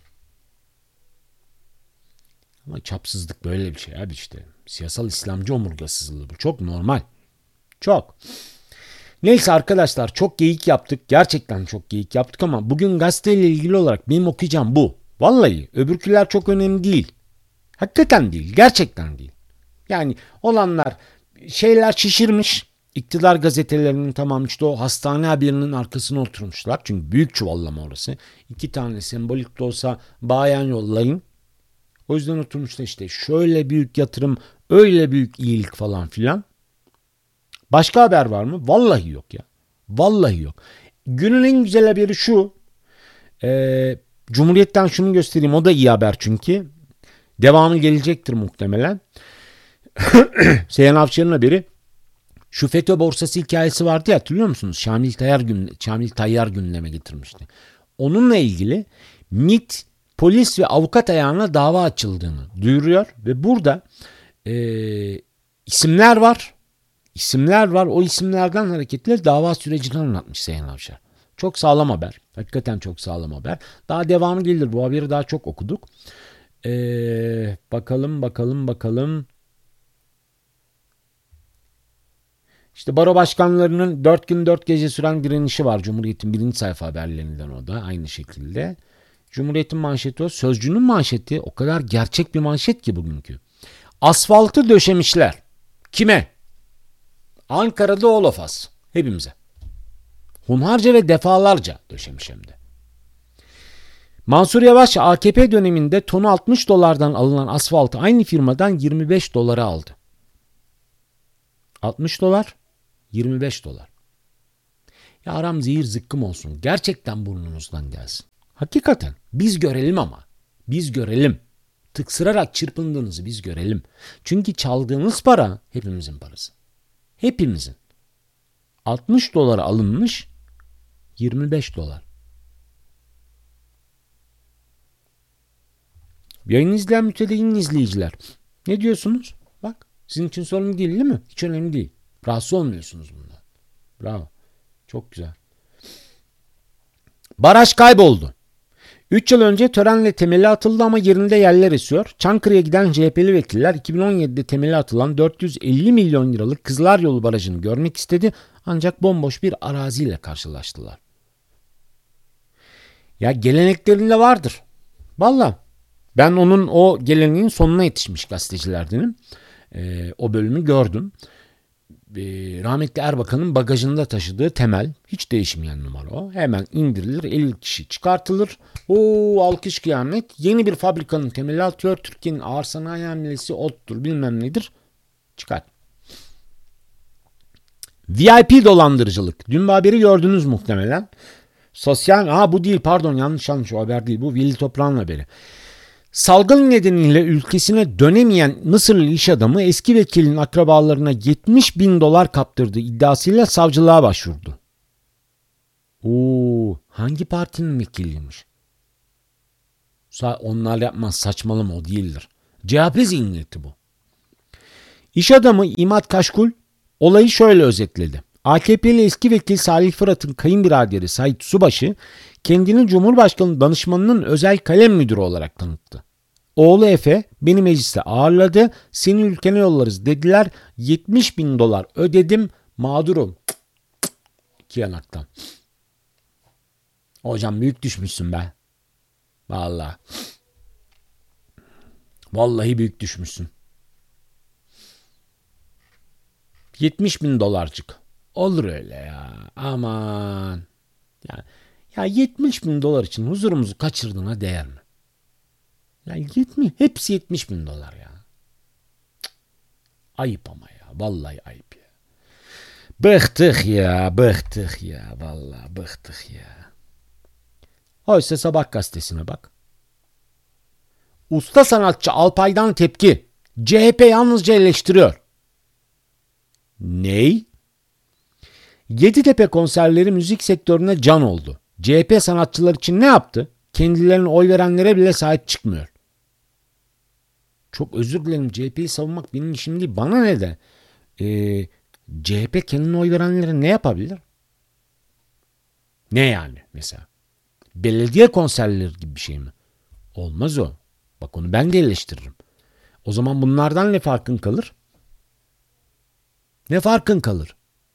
Ama çapsızlık böyle bir şey abi işte. Siyasal İslamcı omurgasızlığı bu. Çok normal. Çok. Neyse arkadaşlar, çok geyik yaptık. Gerçekten çok geyik yaptık ama bugün gazeteyle ilgili olarak benim okuyacağım bu. Vallahi öbürküler çok önemli değil. Hakikaten değil. Gerçekten değil. Yani olanlar, şeyler şişirmiş. İktidar gazetelerinin tamam işte o hastane haberinin arkasına oturmuşlar. Çünkü büyük çuvallama orası. İki tane sembolik de olsa bayan yollayın. O yüzden oturmuşlar işte şöyle büyük yatırım, öyle büyük iyilik falan filan. Başka haber var mı? Vallahi yok ya. Vallahi yok. Günün en güzel haberi şu. Ee, Cumhuriyet'ten şunu göstereyim. O da iyi haber çünkü. Devamı gelecektir muhtemelen. Seyhan Avşar'ın haberi. Şu FETÖ borsası hikayesi vardı ya, hatırlıyor musunuz? Şamil Tayyar, gün, Şamil Tayyar gündeme getirmişti. Onunla ilgili MİT, polis ve avukat ayağına dava açıldığını duyuruyor. Ve burada e, isimler var. İsimler var. O isimlerden hareketle dava sürecini anlatmış Seyhan Avşar. Çok sağlam haber. Hakikaten çok sağlam haber. Daha devamı gelir. Bu haberi daha çok okuduk. Ee, bakalım bakalım bakalım. İşte baro başkanlarının dört gün dört gece süren direnişi var. Cumhuriyet'in birinci sayfa haberlerinden o da aynı şekilde. Cumhuriyet'in manşeti o. Sözcü'nün manşeti o kadar gerçek bir manşet ki bugünkü. Asfaltı döşemişler. Kime? Ankara'da Olafas. Hepimize. Hunharca ve defalarca döşemiş hem de. Mansur Yavaş A K P döneminde tonu altmış dolardan alınan asfaltı aynı firmadan yirmi beş dolara aldı. altmış dolar, yirmi beş dolar. Ya aram zehir zıkkım olsun. Gerçekten burnumuzdan gelsin. Hakikaten biz görelim ama. Biz görelim. Tıksırarak çırpındığınızı biz görelim. Çünkü çaldığınız para hepimizin parası. Hepimizin. altmış dolara alınmış, yirmi beş dolar. Yayını izleyen mütedeyyin izleyiciler. Ne diyorsunuz? Bak, sizin için sorun değil değil mi? Hiç önemli değil. Rahatsız olmuyorsunuz bundan. Bravo. Çok güzel. Baraj kayboldu. üç yıl önce törenle temeli atıldı ama yerinde yerler esiyor. Çankırı'ya giden C H P'li vekiller iki bin on yedide temeli atılan dört yüz elli milyon liralık Kızılaryolu Barajı'nı görmek istedi. Ancak bomboş bir araziyle karşılaştılar. Ya geleneklerinde vardır. Vallahi ben onun o geleneğin sonuna yetişmiş gazetecilerdenim. Ee, o bölümü gördüm. rahmetli Erbakan'ın bagajında taşıdığı temel, hiç değişmeyen numara o. Hemen indirilir, elli kişi çıkartılır. Oo, alkış kıyamet. Yeni bir fabrikanın temeli atıyor. Türkiye'nin ağır sanayi hamlesi ottur bilmem nedir. Çıkar. V I P dolandırıcılık. Dün bir haberi gördünüz muhtemelen. Sosyal, aa bu değil pardon yanlış yanlış o haber değil. Bu Veli Toprağ'ın haberi. Salgın nedeniyle ülkesine dönemeyen Mısırlı iş adamı eski vekilin akrabalarına yetmiş bin dolar kaptırdığı iddiasıyla savcılığa başvurdu. Oo, hangi partinin vekiliymiş? Onlar yapmaz, saçmalama, o değildir. C H P zihniyeti bu. İş adamı İmad Kaşkul olayı şöyle özetledi. A K P'li eski vekil Salih Fırat'ın kayınbiraderi Sait Subaşı kendini Cumhurbaşkanı danışmanının özel kalem müdürü olarak tanıttı. Oğlu Efe beni mecliste ağırladı, seni ülkene yollarız dediler, yetmiş bin dolar ödedim, mağdurum. İki yanaktan. Hocam büyük düşmüşsün be. Vallahi. Vallahi büyük düşmüşsün. yetmiş bin dolarcık. Olur öyle ya. Aman. Ya, ya yetmiş bin dolar için huzurumuzu kaçırdığına değer mi? Ya yetmiş, hepsi yetmiş bin dolar ya. Cık. Ayıp ama ya. Vallahi ayıp ya. Bıktık ya. Bıktık ya. Vallahi bıktık ya. Oysa Sabah gazetesine bak. Usta sanatçı Alpay'dan tepki. C H P yalnızca eleştiriyor. Ney? Yeditepe konserleri müzik sektörüne can oldu. C H P sanatçılar için ne yaptı? Kendilerine oy verenlere bile sahip çıkmıyor. Çok özür dilerim, C H P'yi savunmak benim işim değil. Bana ne de? Ee, C H P kendine oy verenlere ne yapabilir? Ne yani mesela? Belediye konserleri gibi bir şey mi? Olmaz o. Bak onu ben de eleştiririm. O zaman bunlardan ne farkın kalır? Ne farkın kalır?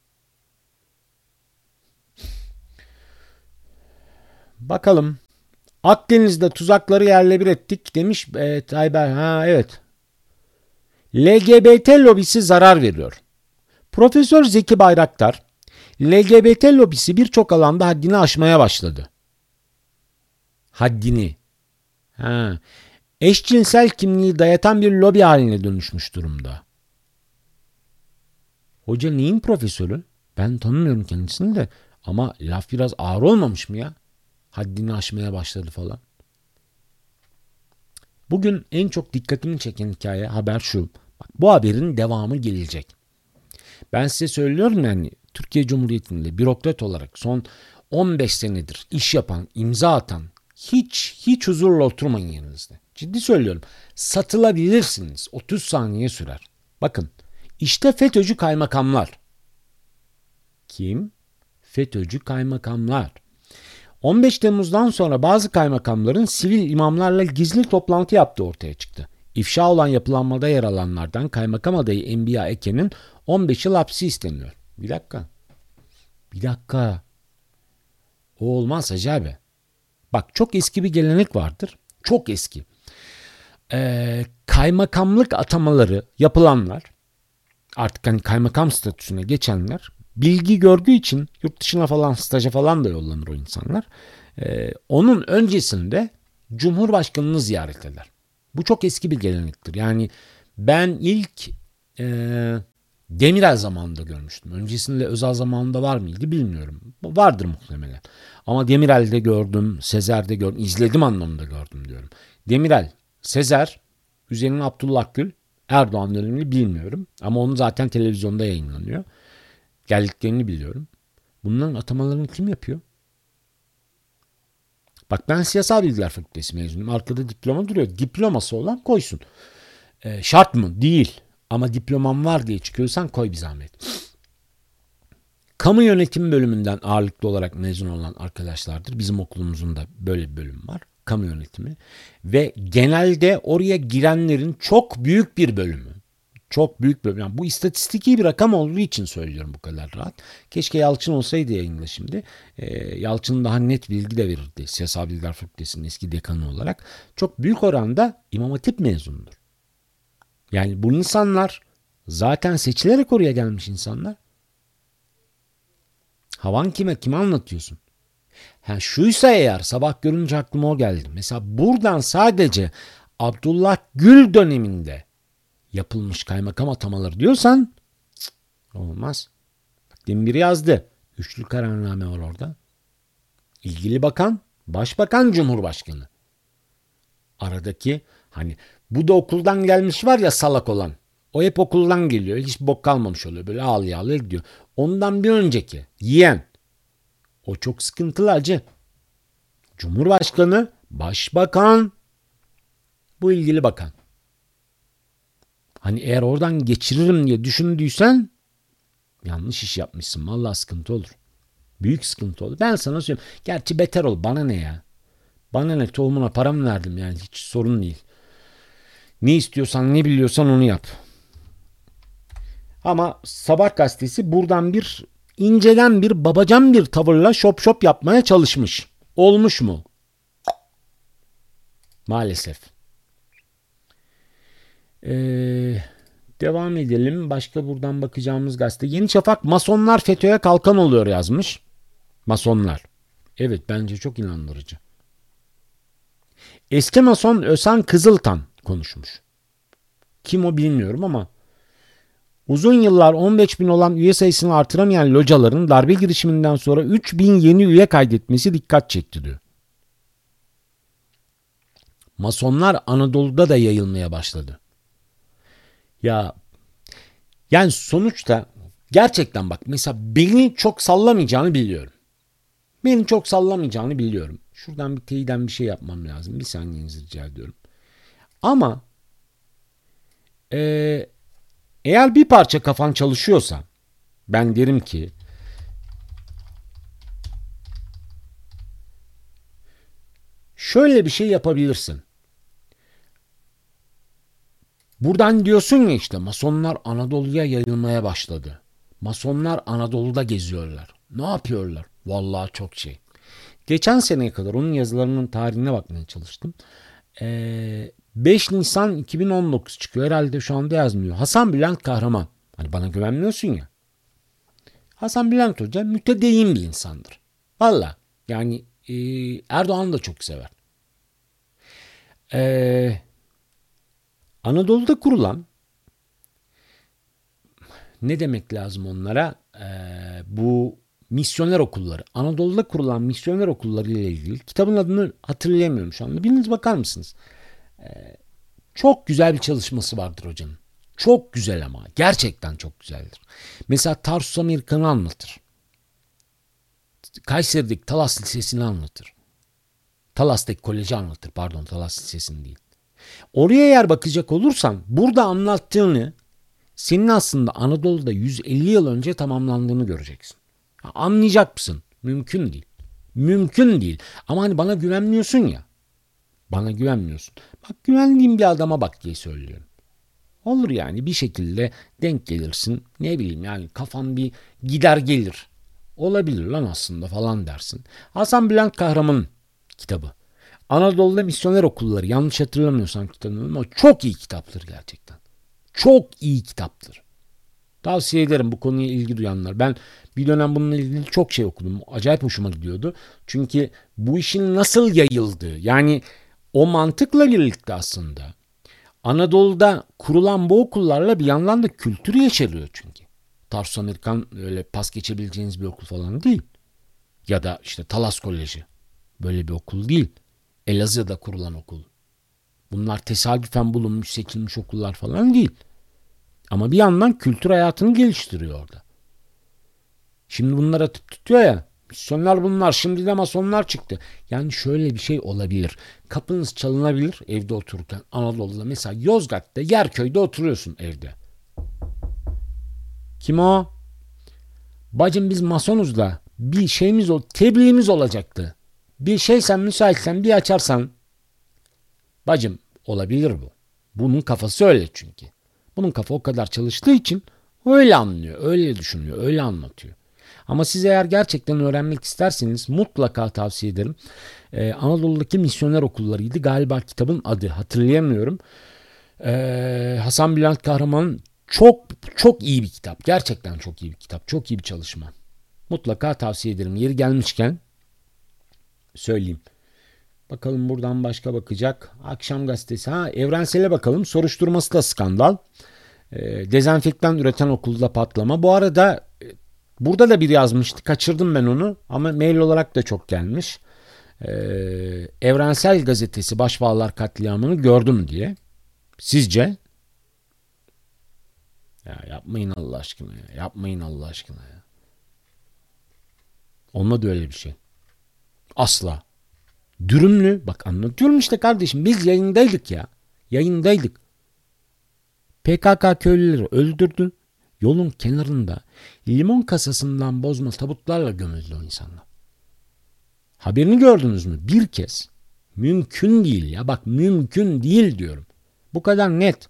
Bakalım. Akdeniz'de tuzakları yerle bir ettik demiş e, Tayber. Ha evet. L G B T lobisi zarar veriyor. Profesör Zeki Bayraktar, L G B T lobisi birçok alanda haddini aşmaya başladı. Haddini. Ha. Eşcinsel kimliği dayatan bir lobi haline dönüşmüş durumda. Hoca neyin profesörü? Ben tanımıyorum kendisini de ama laf biraz ağır olmamış mı ya? Haddini aşmaya başladı falan. Bugün en çok dikkatimi çeken hikaye, haber şu. Bak, bu haberin devamı gelecek. Ben size söylüyorum yani Türkiye Cumhuriyeti'nde bürokrat olarak son on beş senedir iş yapan, imza atan, hiç hiç huzurla oturmayın yerinizde. Ciddi söylüyorum. Satılabilirsiniz. otuz saniye sürer. Bakın işte FETÖ'cü kaymakamlar. Kim? FETÖ'cü kaymakamlar. on beş Temmuz'dan sonra bazı kaymakamların sivil imamlarla gizli toplantı yaptığı ortaya çıktı. İfşa olan yapılanmada yer alanlardan kaymakam adayı Enbiya Eke'nin on beş yıl hapsi isteniyor. Bir dakika. Bir dakika. O olmaz Hacı abi. Bak çok eski bir gelenek vardır. Çok eski. Ee, kaymakamlık atamaları yapılanlar, artık hani kaymakam statüsüne geçenler, bilgi gördüğü için yurt dışına falan, staja falan da yollanır o insanlar. Ee, onun öncesinde Cumhurbaşkanı'nı ziyaret eder. Bu çok eski bir gelenektir. Yani ben ilk e, Demirel zamanında görmüştüm. Öncesinde Özal zamanında var mıydı bilmiyorum. Vardır muhtemelen. Ama Demirel'de gördüm, Sezer'de gördüm, izledim anlamında gördüm diyorum. Demirel, Sezer, üzerine Abdullah Gül, Erdoğan dönemini bilmiyorum. Ama onu zaten televizyonda yayınlanıyor. Geldiklerini biliyorum. Bunların atamalarını kim yapıyor? Bak ben siyasal bilgiler fakültesi mezunuyum. Arkada diploma duruyor. Diploması olan koysun. Ee, şart mı? Değil. Ama diplomam var diye çıkıyorsan koy bir zahmet. Kamu yönetimi bölümünden ağırlıklı olarak mezun olan arkadaşlardır. Bizim okulumuzun da böyle bir bölüm var. Kamu yönetimi. Ve genelde oraya girenlerin çok büyük bir bölümü. Çok büyük bir bölüm. Yani bu istatistiki bir rakam olduğu için söylüyorum bu kadar rahat. Keşke Yalçın olsaydı yayında şimdi. Ee, Yalçın daha net bilgi de verirdi. Siyasal Bilgiler Fakültesi'nin eski dekanı olarak. Çok büyük oranda İmam Hatip mezunudur. Yani bu insanlar Zaten seçilerek oraya gelmiş insanlar. Havan kime? Kime anlatıyorsun? Ha, şuysa eğer sabah görünce aklıma o geldi. Mesela buradan sadece Abdullah Gül döneminde yapılmış kaymakam atamaları diyorsan cık, olmaz. Bak, demin biri yazdı. Üçlü kararname var orada. İlgili bakan, başbakan, cumhurbaşkanı. Aradaki hani bu da okuldan gelmiş var ya salak olan. O hep okuldan geliyor. Hiç bok kalmamış oluyor. Böyle ağlıyor ağlıyor gidiyor. Ondan bir önceki yiyen. O çok sıkıntılı acı. Cumhurbaşkanı, başbakan, bu ilgili bakan. Hani eğer oradan geçiririm diye düşündüysen yanlış iş yapmışsın. Vallahi sıkıntı olur. Büyük sıkıntı olur. Ben sana söyleyeyim. Gerçi beter ol. Bana ne ya? Bana ne? Tohumuna param verdim yani. Hiç sorun değil. Ne istiyorsan, ne biliyorsan onu yap. Ama Sabah gazetesi buradan bir inceden bir babacan bir tavırla şop şop yapmaya çalışmış. Olmuş mu? Maalesef. Ee, devam edelim. Başka buradan bakacağımız gazete. Yeni Şafak Masonlar FETÖ'ye kalkan oluyor yazmış. Masonlar. Evet, bence çok inandırıcı. Eski Mason Özen Kızıltan konuşmuş. Kim o bilmiyorum ama uzun yıllar on beş bin olan üye sayısını artıramayan locaların darbe girişiminden sonra üç bin yeni üye kaydetmesi dikkat çekti diyor. Masonlar Anadolu'da da yayılmaya başladı. Ya yani sonuçta gerçekten bak mesela beni çok sallamayacağını biliyorum. Beni çok sallamayacağını biliyorum. Şuradan bir teyiden bir şey yapmam lazım. Bir saniyenizi rica ediyorum. Ama ee, eğer bir parça kafan çalışıyorsa ben derim ki şöyle bir şey yapabilirsin. Buradan diyorsun ya işte Masonlar Anadolu'ya yayılmaya başladı. Masonlar Anadolu'da geziyorlar. Ne yapıyorlar? Vallahi çok şey. Geçen seneye kadar onun yazılarının tarihine bakmaya çalıştım. Ee, beş Nisan iki bin on dokuz çıkıyor. Herhalde şu anda yazmıyor. Hasan Bülent Kahraman. Hani bana güvenmiyorsun ya. Hasan Bülent Hoca mütedeyyin bir insandır. Valla. Yani e, Erdoğan da çok sever. Eee Anadolu'da kurulan ne demek lazım onlara? Ee, bu misyoner okulları. Anadolu'da kurulan misyoner okulları ile ilgili kitabın adını hatırlayamıyorum şu anda. Biriniz bakar mısınız? Ee, çok güzel bir çalışması vardır hocanın. Çok güzel ama. Gerçekten çok güzeldir. Mesela Tarsus Amerikan'ı anlatır. Kayseri'deki Talas Lisesi'ni anlatır. Talas'taki koleji anlatır. Pardon, Talas Lisesi'ni değil. Oraya eğer bakacak olursan burada anlattığını senin aslında Anadolu'da yüz elli yıl önce tamamlandığını göreceksin. Anlayacak mısın? Mümkün değil. Mümkün değil. Ama hani bana güvenmiyorsun ya. Bana güvenmiyorsun. Bak güvendiğim bir adama bak diye söylüyorum. Olur yani bir şekilde denk gelirsin. Ne bileyim yani kafan bir gider gelir. Olabilir lan aslında falan dersin. Hasan Bülent Kahraman'ın kitabı. Anadolu'da misyoner okulları, yanlış hatırlamıyorsam kitabını, ama çok iyi kitaptır gerçekten. Çok iyi kitaptır. Tavsiye ederim bu konuya ilgi duyanlar. Ben bir dönem bununla ilgili çok şey okudum. Acayip hoşuma gidiyordu. Çünkü bu işin nasıl yayıldığı, yani o mantıkla birlikte aslında Anadolu'da kurulan bu okullarla bir yandan da kültür yeşeriyor çünkü. Tarsus Amerikan öyle pas geçebileceğiniz bir okul falan değil. Ya da işte Talas Koleji böyle bir okul değil. Elazığ'da kurulan okul. Bunlar tesadüfen bulunmuş, seçilmiş okullar falan değil. Ama bir yandan kültür hayatını geliştiriyor orada. Şimdi bunlar atıp tutuyor ya. Misyonlar bunlar. Şimdi de masonlar çıktı. Yani şöyle bir şey olabilir. Kapınız çalınabilir evde otururken. Anadolu'da mesela Yozgat'ta Yerköy'de oturuyorsun evde. Kim o? Bacım biz masonuz da bir şeyimiz ol, tebliğimiz olacaktı. Bir şey sen müsaitsen bir açarsan. Bacım olabilir bu. Bunun kafası öyle çünkü. Bunun kafa o kadar çalıştığı için öyle anlıyor, öyle düşünüyor, öyle anlatıyor. Ama siz eğer gerçekten öğrenmek isterseniz mutlaka tavsiye ederim. Ee, Anadolu'daki misyoner okullarıydı galiba kitabın adı, hatırlayamıyorum. Ee, Hasan Bülent Kahraman'ın Çok çok iyi bir kitap. Gerçekten çok iyi bir kitap. Çok iyi bir çalışma. Mutlaka tavsiye ederim. Yeri gelmişken söyleyeyim. Bakalım buradan başka bakacak. Akşam gazetesi. Ha, Evrensel'e bakalım. Soruşturması da skandal. E, dezenfektan üreten okulda patlama. Bu arada e, burada da biri yazmıştı. Kaçırdım ben onu. Ama mail olarak da çok gelmiş. E, Evrensel gazetesi Başbağlar katliamını gördü mü diye. Sizce? Ya yapmayın Allah aşkına ya. Yapmayın Allah aşkına ya. Onunla da öyle bir şey. Asla. Dürümlü. Bak anlatıyorum işte kardeşim. Biz yayındaydık ya. Yayındaydık. P K K köylüleri öldürdü. Yolun kenarında limon kasasından bozma tabutlarla gömüldü o insanlar. Haberini gördünüz mü? Bir kez. Mümkün değil ya. Bak mümkün değil diyorum. Bu kadar net.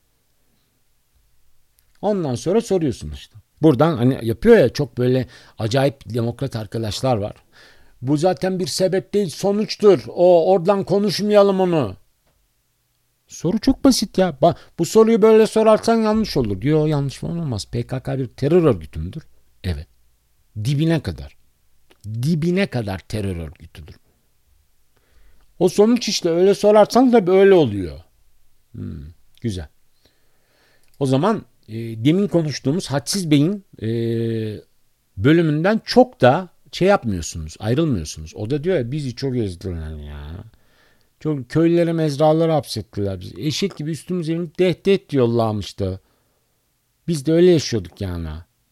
Ondan sonra soruyorsun işte. Buradan hani yapıyor ya, çok böyle acayip demokrat arkadaşlar var. Bu zaten bir sebep değil, sonuçtur. O oradan konuşmayalım onu. Soru çok basit ya. Ba- bu soruyu böyle sorarsan yanlış olur. Diyor yanlış falan olmaz. P K K bir terör örgütü müdür? Evet. Dibine kadar. Dibine kadar terör örgütüdür. O sonuç işte, öyle sorarsan da böyle oluyor. Hmm, güzel. O zaman e, demin konuştuğumuz Hadsiz Bey'in e, bölümünden çok da şey yapmıyorsunuz, ayrılmıyorsunuz. O da diyor ya, bizi çok ezdiler ya. Çok köylülere, mezralara hapsettiler bizi. Eşek gibi üstümüze inip det det yollamıştı. Biz de öyle yaşıyorduk yani.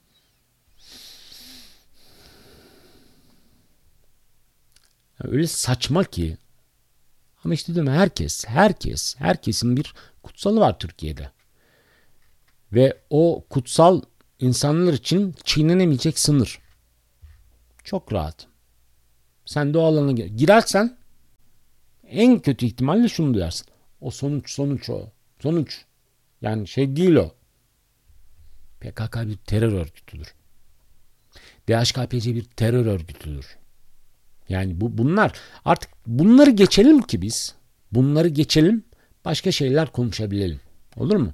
Öyle saçma ki. Ama işte değil mi? Herkes, herkes, herkesin bir kutsalı var Türkiye'de. Ve o kutsal insanlar için çiğnenemeyecek sınır. Çok rahat. Sen de o alana girersen en kötü ihtimalle şunu duyarsın. O sonuç sonuç o. Sonuç. Yani şey değil o. P K K bir terör örgütüdür. D H K P C bir terör örgütüdür. Yani bu bunlar artık, bunları geçelim ki biz. Bunları geçelim. Başka şeyler konuşabilelim. Olur mu?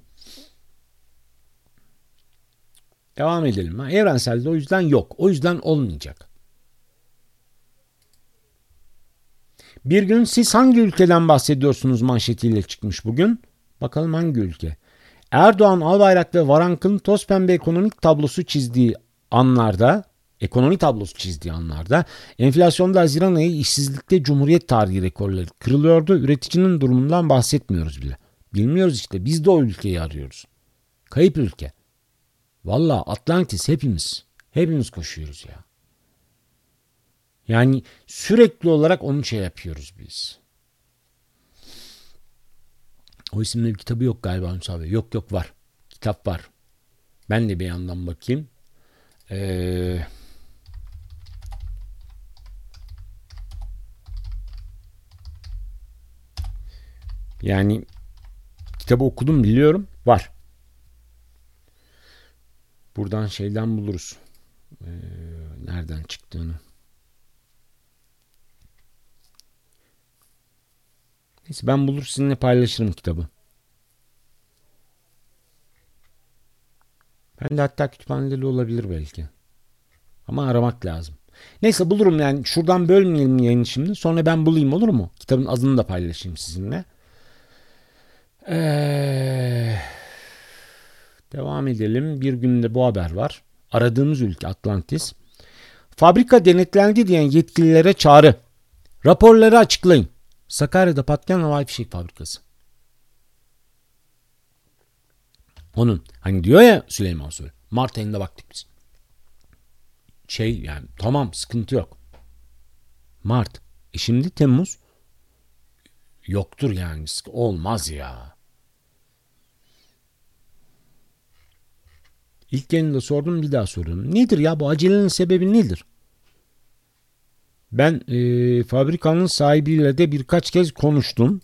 Devam edelim. Ha, Evrenselde o yüzden yok. O yüzden olmayacak. Bir gün siz hangi ülkeden bahsediyorsunuz manşetiyle çıkmış bugün. Bakalım hangi ülke? Erdoğan, Albayrak ve Varank'ın toz pembe ekonomik tablosu çizdiği anlarda, ekonomi tablosu çizdiği anlarda enflasyonda Haziran ayı, işsizlikte Cumhuriyet tarihi rekorları kırılıyordu. Üreticinin durumundan bahsetmiyoruz bile. Bilmiyoruz işte, biz de o ülkeyi arıyoruz. Kayıp ülke. Valla Atlantis hepimiz. Hepimiz koşuyoruz ya. Yani sürekli olarak onu şey yapıyoruz biz. O isimde bir kitabı yok galiba Musa Bey. Yok yok var. Kitap var. Ben de bir yandan bakayım. Ee, yani kitabı okudum, biliyorum. Var. Buradan şeyden buluruz. Ee, nereden çıktığını. Neyse, ben bulur sizinle paylaşırım kitabı. Ben de hatta kütüphanede olabilir belki. Ama aramak lazım. Neyse bulurum yani. Şuradan bölmeyelim yayını şimdi. Sonra ben bulayım, olur mu? Kitabın adını da paylaşayım sizinle. Ee, devam edelim. Bir günde bu haber var. Aradığımız ülke Atlantis. Fabrika denetlendi diyen yetkililere çağrı. Raporları açıklayın. Sakarya'da patlayan havai fişek fabrikası. Onun hani diyor ya Süleyman Soylu. Mart ayında baktık biz. Şey yani tamam, sıkıntı yok. Mart. E şimdi Temmuz. Yoktur yani. Olmaz ya. İlk yayında sordum, bir daha soruyorum. Nedir ya, bu acelenin sebebi nedir? Ben e, fabrikanın sahibiyle de birkaç kez konuştum.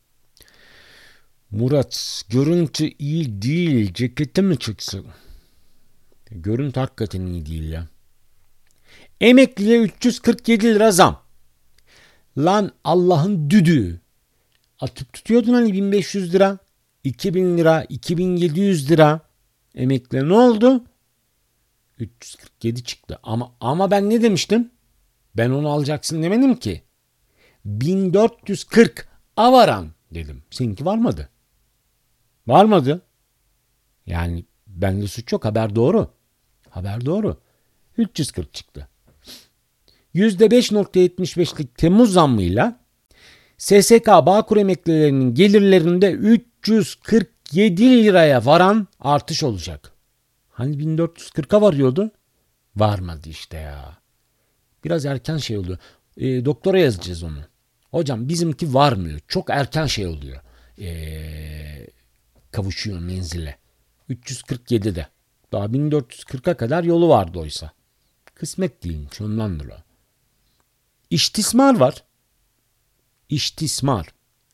Murat, görüntü iyi değil. Ceketi mi çıksın? Görüntü hakikaten iyi değil ya. Emekliye üç yüz kırk yedi lira zam. Lan Allah'ın düdüğü. Atıp tutuyordun hani bin beş yüz lira, iki bin lira, iki bin yedi yüz lira. Emekli ne oldu? üç yüz kırk yedi çıktı. Ama ama ben ne demiştim? Ben onu alacaksın demedim ki. bin dört yüz kırk avaran dedim. Seninki varmadı. Varmadı. Yani bende suç yok. Haber doğru. Haber doğru. üç yüz kırk çıktı. yüzde beş virgül yetmiş beşlik Temmuz zammıyla S S K Bağkur emeklilerinin gelirlerinde üç yüz kırk yedi liraya varan artış olacak. Hani bin dört yüz kırka varıyordu? Varmadı işte ya. Biraz erken şey oluyor. E, doktora yazacağız onu. Hocam bizimki varmıyor. Çok erken şey oluyor. E, kavuşuyor menzile. üç yüz kırk yedide. Daha bin dört yüz kırka kadar yolu vardı oysa. Kısmet değilmiş, ondandır o. İştismar var. İştismar.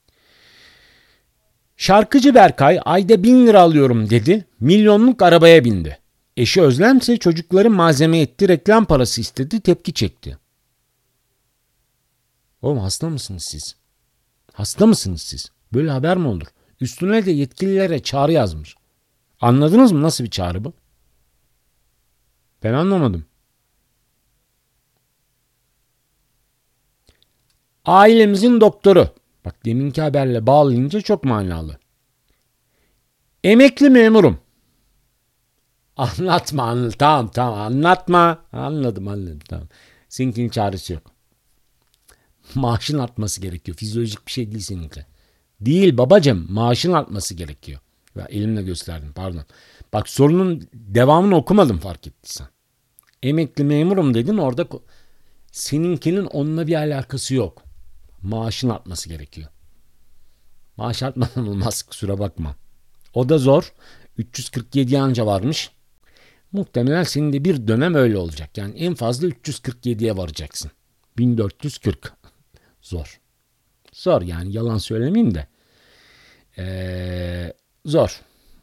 Şarkıcı Berkay ayda bin lira alıyorum dedi. Milyonluk arabaya bindi. Eşi Özlem ise çocukları malzeme etti. Reklam parası istedi. Tepki çekti. Oğlum hasta mısınız siz? Hasta mısınız siz? Böyle haber mi olur? Üstüne de yetkililere çağrı yazmış. Anladınız mı nasıl bir çağrı bu? Ben anlamadım. Ailemizin doktoru. Bak deminki haberle bağlayınca çok manalı. Emekli memurum. Anlatma anlat. Tamam tamam anlatma. Anladım anladım tamam. Seninkinin çaresi yok. Maaşın artması gerekiyor. Fizyolojik bir şey değil seninki. Değil babacığım, maaşın artması gerekiyor. Ya elimle gösterdim pardon. Bak sorunun devamını okumadım fark ettiysen. Emekli memurum dedin orada seninkinin onunla bir alakası yok. Maaşın artması gerekiyor. Maaş artmadan olmaz kusura bakma. O da zor. üç yüz kırk yedi anca varmış. Muhtemelen senin de bir dönem öyle olacak. Yani en fazla üç yüz kırk yediye varacaksın. bin dört yüz kırk. Zor. Zor yani yalan söylemeyeyim de. Ee, zor.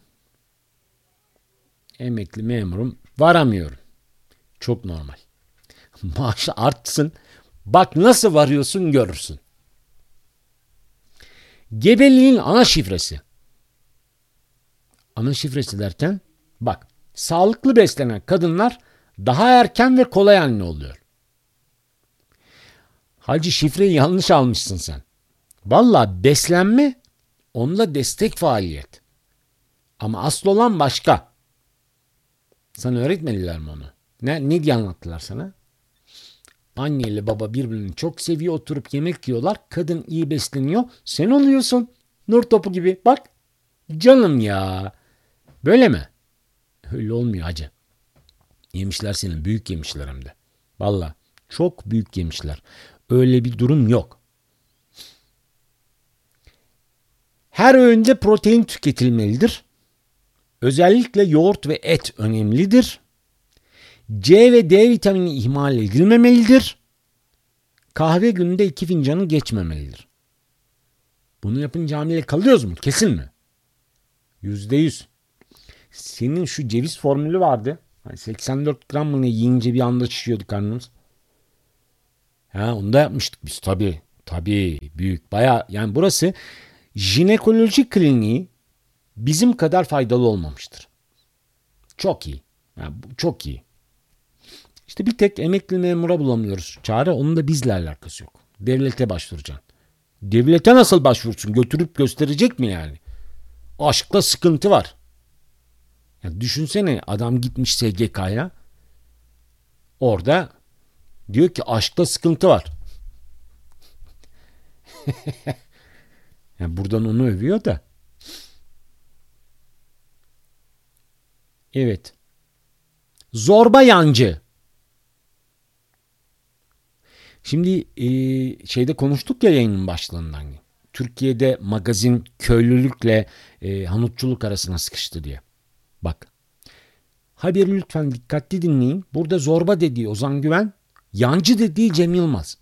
Emekli memurum varamıyorum. Çok normal. Maaşı artsın. Bak nasıl varıyorsun görürsün. Gebeliğin ana şifresi. Ana şifresi derken bak sağlıklı beslenen kadınlar daha erken ve kolay anne oluyor. Hacı şifreyi yanlış almışsın sen. Valla beslenme onunla destek faaliyet. Ama asıl olan başka. Sana öğretmediler mi onu? Ne, ne diye anlattılar sana? Anne ile baba birbirini çok seviyor, oturup yemek yiyorlar. Kadın iyi besleniyor. Sen oluyorsun. Nur topu gibi. Bak. Canım ya. Böyle mi? Öyle olmuyor hacı. Yemişler senin. Büyük yemişler hem de. Valla. Çok büyük yemişler. Öyle bir durum yok. Her öğünde protein tüketilmelidir. Özellikle yoğurt ve et önemlidir. C ve D vitamini ihmal edilmemelidir. Kahve günde iki fincanı geçmemelidir. Bunu yapınca hamile kalıyoruz mu? Kesin mi? Yüzde yüz. Senin şu ceviz formülü vardı. seksen dört gram mı ne yiyince bir anda şişiyordu karnımız. Ha, onu da yapmıştık biz tabii. Tabii büyük baya yani burası jinekoloji kliniği bizim kadar faydalı olmamıştır. Çok iyi. Yani çok iyi. İşte bir tek emekli memura bulamıyoruz çare. Onun da bizle alakası yok. Devlete başvuracaksın. Devlete nasıl başvursun? Götürüp gösterecek mi yani? Aşkta sıkıntı var. Ya düşünsene adam gitmiş S G K'ya. Orada diyor ki aşkta sıkıntı var. Yani buradan onu övüyor da. Evet. Zorba yancı. Şimdi e, şeyde konuştuk ya yayının başlarından. Türkiye'de magazin köylülükle e, hanutçuluk arasına sıkıştı diye. Bak. Haberi lütfen dikkatli dinleyin. Burada zorba dediği Ozan Güven, yancı dediği Cem Yılmaz.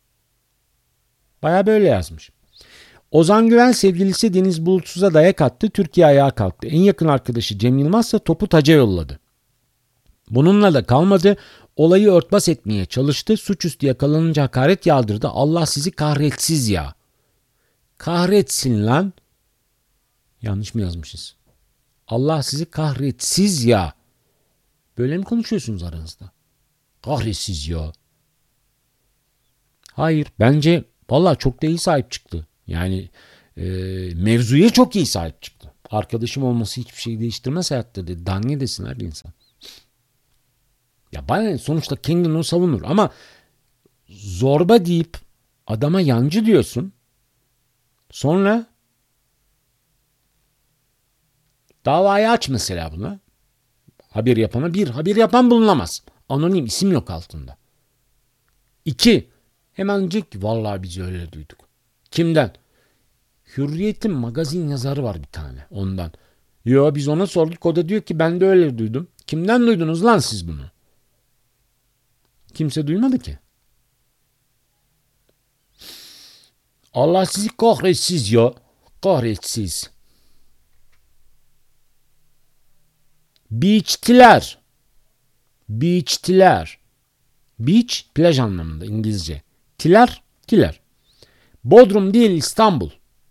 Baya böyle yazmış. Ozan Güven sevgilisi Deniz Bulutsuz'a dayak attı. Türkiye ayağa kalktı. En yakın arkadaşı Cem Yılmaz ise topu taca yolladı. Bununla da kalmadı. Olayı örtbas etmeye çalıştı. Suçüstü yakalanınca hakaret yağdırdı. Allah sizi kahretsiz ya. Kahretsin lan. Yanlış mı yazmışız? Allah sizi kahretsiz ya. Böyle mi konuşuyorsunuz aranızda? Kahretsiz ya. Hayır. Bence vallahi çok da iyi sahip çıktı. Yani e, mevzuya çok iyi sahip çıktı. Arkadaşım olması hiçbir şey değiştirmez hayatta dedi. Daha ne desin her insan? Ya bana sonuçta kendini o savunur ama zorba deyip adama yancı diyorsun. Sonra davayı aç mesela buna. Haber yapana bir, haber yapan bulunamaz. Anonim isim yok altında. İki, hemen diyecek ki vallahi biz öyle duyduk. Kimden? Hürriyet'in magazin yazarı var bir tane ondan. Yo biz ona sorduk, o da diyor ki ben de öyle duydum. Kimden duydunuz lan siz bunu? Kimse duymadı ki. Allah sizi kahretsiz ya. Kahretsiz. Beach'tiler. Beach'tiler. Beach plaj anlamında İngilizce. Tiler, tiler. Bodrum değil İstanbul.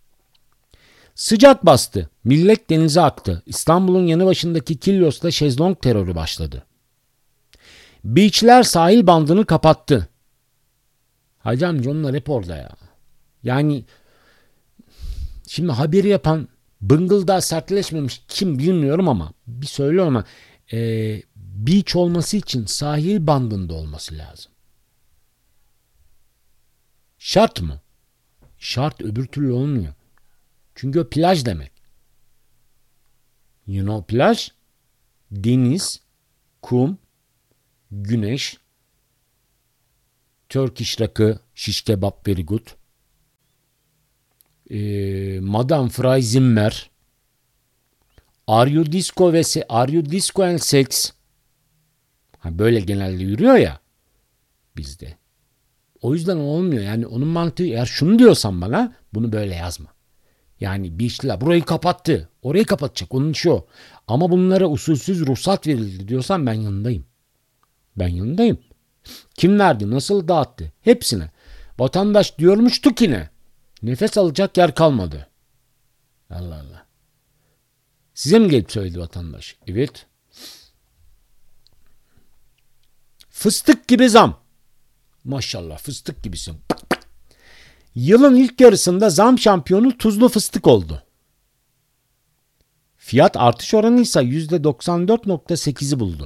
Sıcak bastı. Millet denize aktı. İstanbul'un yanı başındaki Kilyos'ta şezlong terörü başladı. Beach'ler sahil bandını kapattı. Hacı amca onlar hep orada ya. Yani şimdi haberi yapan bıngıldağı sertleşmemiş kim bilmiyorum ama bir söylüyorum ama e, beach olması için sahil bandında olması lazım. Şart mı? Şart, öbür türlü olmuyor. Çünkü o plaj demek. You know plaj? Deniz, kum, güneş, Turkish rakı, şiş kebap very good. Ee, Madame Frau Zimmer, Are You Disco ve se- Are You Disco and Sex? Ha, böyle genelde yürüyor ya bizde. O yüzden olmuyor. Yani onun mantığı, eğer şunu diyorsan bana bunu böyle yazma. Yani bir işler burayı kapattı. Orayı kapatacak. Onun işi o. Ama bunlara usulsüz ruhsat verildi diyorsan ben yanındayım. Ben yanındayım. Kim verdi? Nasıl dağıttı? Hepsine. Vatandaş diyormuştu ki ne? Nefes alacak yer kalmadı. Allah Allah. Size mi gelip söyledi vatandaş? Evet. Fıstık gibi zam. Maşallah fıstık gibisin. Yılın ilk yarısında zam şampiyonu tuzlu fıstık oldu. Fiyat artış oranı ise yüzde doksan dört virgül sekizi buldu.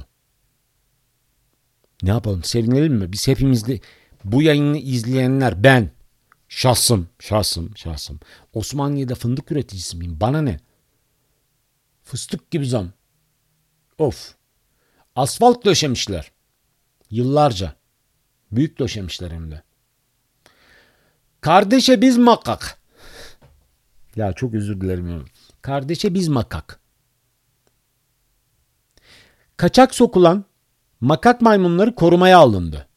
Ne yapalım, sevinelim mi? Biz hepimiz de bu yayını izleyenler, ben şahsım, şahsım, şahsım. Osmaniye'de fındık üreticisi miyim? Bana ne? Fıstık gibi zam. Of. Asfalt döşemişler. Yıllarca. Büyük döşemişler hem de. Kardeşe biz makak. Ya çok özür dilerim ya. Kardeşe biz makak. Kaçak sokulan makak maymunları korumaya alındı.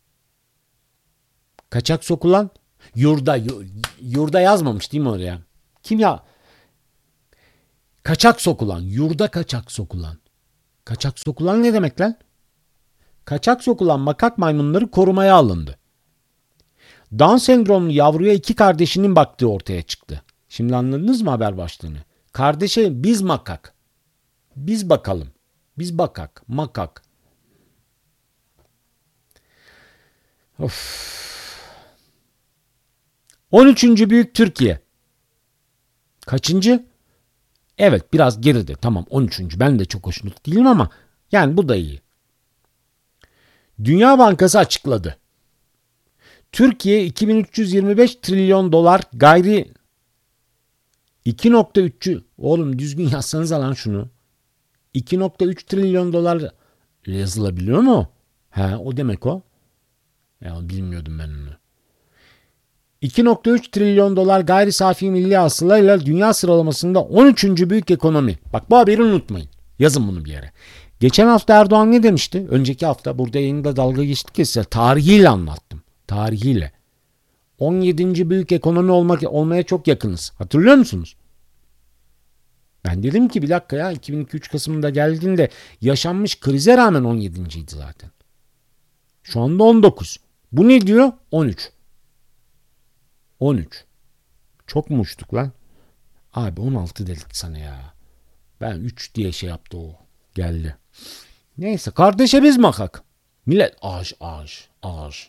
Kaçak sokulan yurda yurda yazmamış değil mi oraya? Kim ya? Kaçak sokulan, yurda kaçak sokulan. Kaçak sokulan ne demek lan? Kaçak sokulan makak maymunları korumaya alındı. Down sendromlu yavruya iki kardeşinin baktığı ortaya çıktı. Şimdi anladınız mı haber başlığını? Kardeşe biz makak. Biz bakalım. Biz bakak. Makak. Of. on üçüncü büyük Türkiye. Kaçıncı? Evet biraz geride. Tamam on üçüncü Ben de çok hoşnut değilim ama yani bu da iyi. Dünya Bankası açıkladı. Türkiye iki bin üç yüz yirmi beş trilyon dolar gayri iki nokta üçü oğlum düzgün yazsanız lan şunu. iki nokta üç trilyon dolar yazılabiliyor mu? He o demek o. Ya bilmiyordum ben onu. iki nokta üç trilyon dolar gayri safi milli hasılayla dünya sıralamasında on üçüncü büyük ekonomi. Bak bu haberi unutmayın. Yazın bunu bir yere. Geçen hafta Erdoğan ne demişti? Önceki hafta burada yayında dalga geçtik ya size. Tarihiyle anlattım. Tarihiyle. on yedinci büyük ekonomi olmak olmaya çok yakınız. Hatırlıyor musunuz? Ben dedim ki bir dakika ya iki bin iki üç Kasım'da geldiğinde yaşanmış krize rağmen on yedinciydi zaten. Şu anda on dokuz. Bu ne diyor? on üç. on üç. Çok mu uçtuk lan? Abi on altı dedik sana ya. Ben üç diye şey yaptı o. Geldi. Neyse kardeşe biz makak. Millet ağaç ağaç ağaç.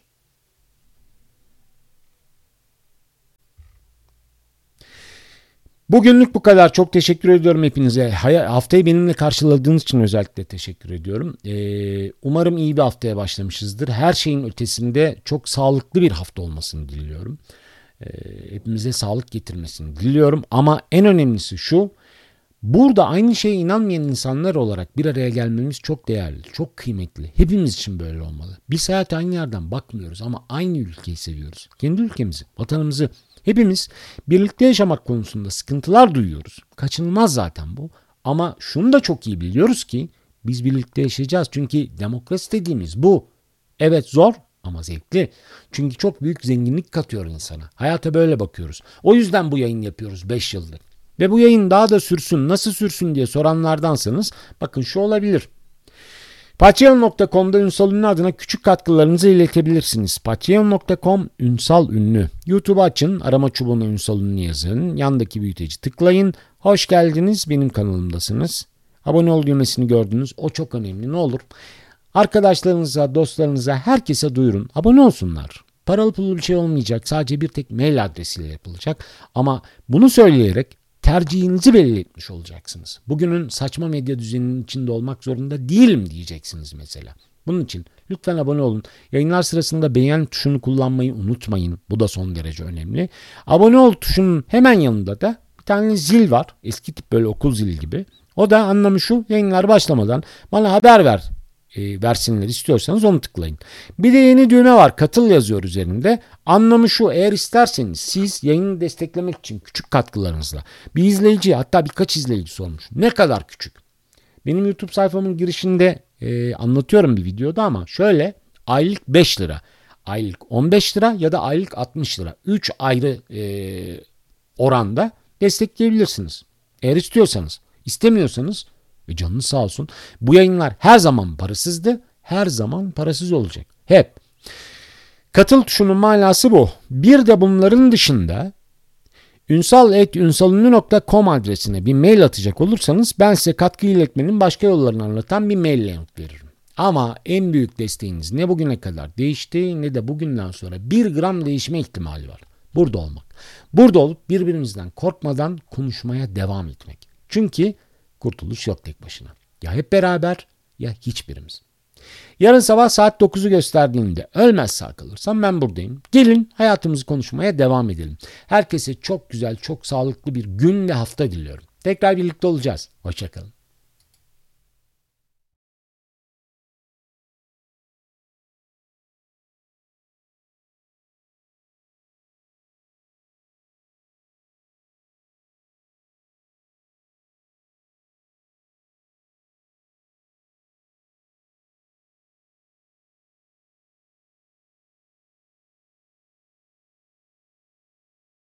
Bugünlük bu kadar. Çok teşekkür ediyorum hepinize. Haftayı benimle karşıladığınız için özellikle teşekkür ediyorum. Ee, umarım iyi bir haftaya başlamışızdır. Her şeyin ötesinde çok sağlıklı bir hafta olmasını diliyorum. Ee, hepimize sağlık getirmesini diliyorum. Ama en önemlisi şu. Burada aynı şeye inanmayan insanlar olarak bir araya gelmemiz çok değerli, çok kıymetli. Hepimiz için böyle olmalı. Biz hayata aynı yerden bakmıyoruz ama aynı ülkeyi seviyoruz. Kendi ülkemizi, vatanımızı. Hepimiz birlikte yaşamak konusunda sıkıntılar duyuyoruz. Kaçınılmaz zaten bu. Ama şunu da çok iyi biliyoruz ki biz birlikte yaşayacağız. Çünkü demokrasi dediğimiz bu. Evet zor ama zevkli. Çünkü çok büyük zenginlik katıyor insana. Hayata böyle bakıyoruz. O yüzden bu yayın yapıyoruz beş yıldır. Ve bu yayın daha da sürsün, nasıl sürsün diye soranlardansanız bakın şu olabilir. Patreon nokta com'da Ünsal Ünlü adına küçük katkılarınızı iletebilirsiniz. Patreon nokta com Ünsal Ünlü. YouTube'u açın, arama çubuğuna Ünsal Ünlü yazın. Yandaki büyüteci tıklayın. Hoş geldiniz, benim kanalımdasınız. Abone ol düğmesini gördünüz. O çok önemli. Ne olur arkadaşlarınıza, dostlarınıza, herkese duyurun. Abone olsunlar. Paralı pullu bir şey olmayacak. Sadece bir tek mail adresiyle yapılacak. Ama bunu söyleyerek tercihinizi belli etmiş olacaksınız. Bugünün saçma medya düzeninin içinde olmak zorunda değilim diyeceksiniz mesela. Bunun için lütfen abone olun. Yayınlar sırasında beğen tuşunu kullanmayı unutmayın. Bu da son derece önemli. Abone ol tuşunun hemen yanında da bir tane zil var. Eski tip böyle okul zili gibi. O da anlamı şu: yayınlar başlamadan bana haber ver. E, versinler istiyorsanız onu tıklayın. Bir de yeni düğme var. Katıl yazıyor üzerinde. Anlamı şu: eğer isterseniz siz yayını desteklemek için küçük katkılarınızla bir izleyici, hatta birkaç izleyici sormuş. Ne kadar küçük? Benim YouTube sayfamın girişinde e, anlatıyorum bir videoda ama şöyle: aylık beş lira, aylık on beş lira ya da aylık altmış lira. üç ayrı e, oranda destekleyebilirsiniz. Eğer istiyorsanız. İstemiyorsanız ve canınız sağ olsun. Bu yayınlar her zaman parasızdı. Her zaman parasız olacak. Hep. Katıl tuşunun manası bu. Bir de bunların dışında ünsal et ünsalünlü nokta com adresine bir mail atacak olursanız ben size katkı iletmenin başka yollarını anlatan bir mail yanıt veririm. Ama en büyük desteğiniz ne bugüne kadar değişti ne de bugünden sonra bir gram değişme ihtimali var. Burada olmak. Burada olup birbirimizden korkmadan konuşmaya devam etmek. Çünkü kurtuluş yok tek başına. Ya hep beraber ya hiçbirimiz. Yarın sabah saat dokuzu gösterdiğinde ölmez sağ kalırsam ben buradayım. Gelin hayatımızı konuşmaya devam edelim. Herkese çok güzel, çok sağlıklı bir gün ve hafta diliyorum. Tekrar birlikte olacağız. Hoşça kalın.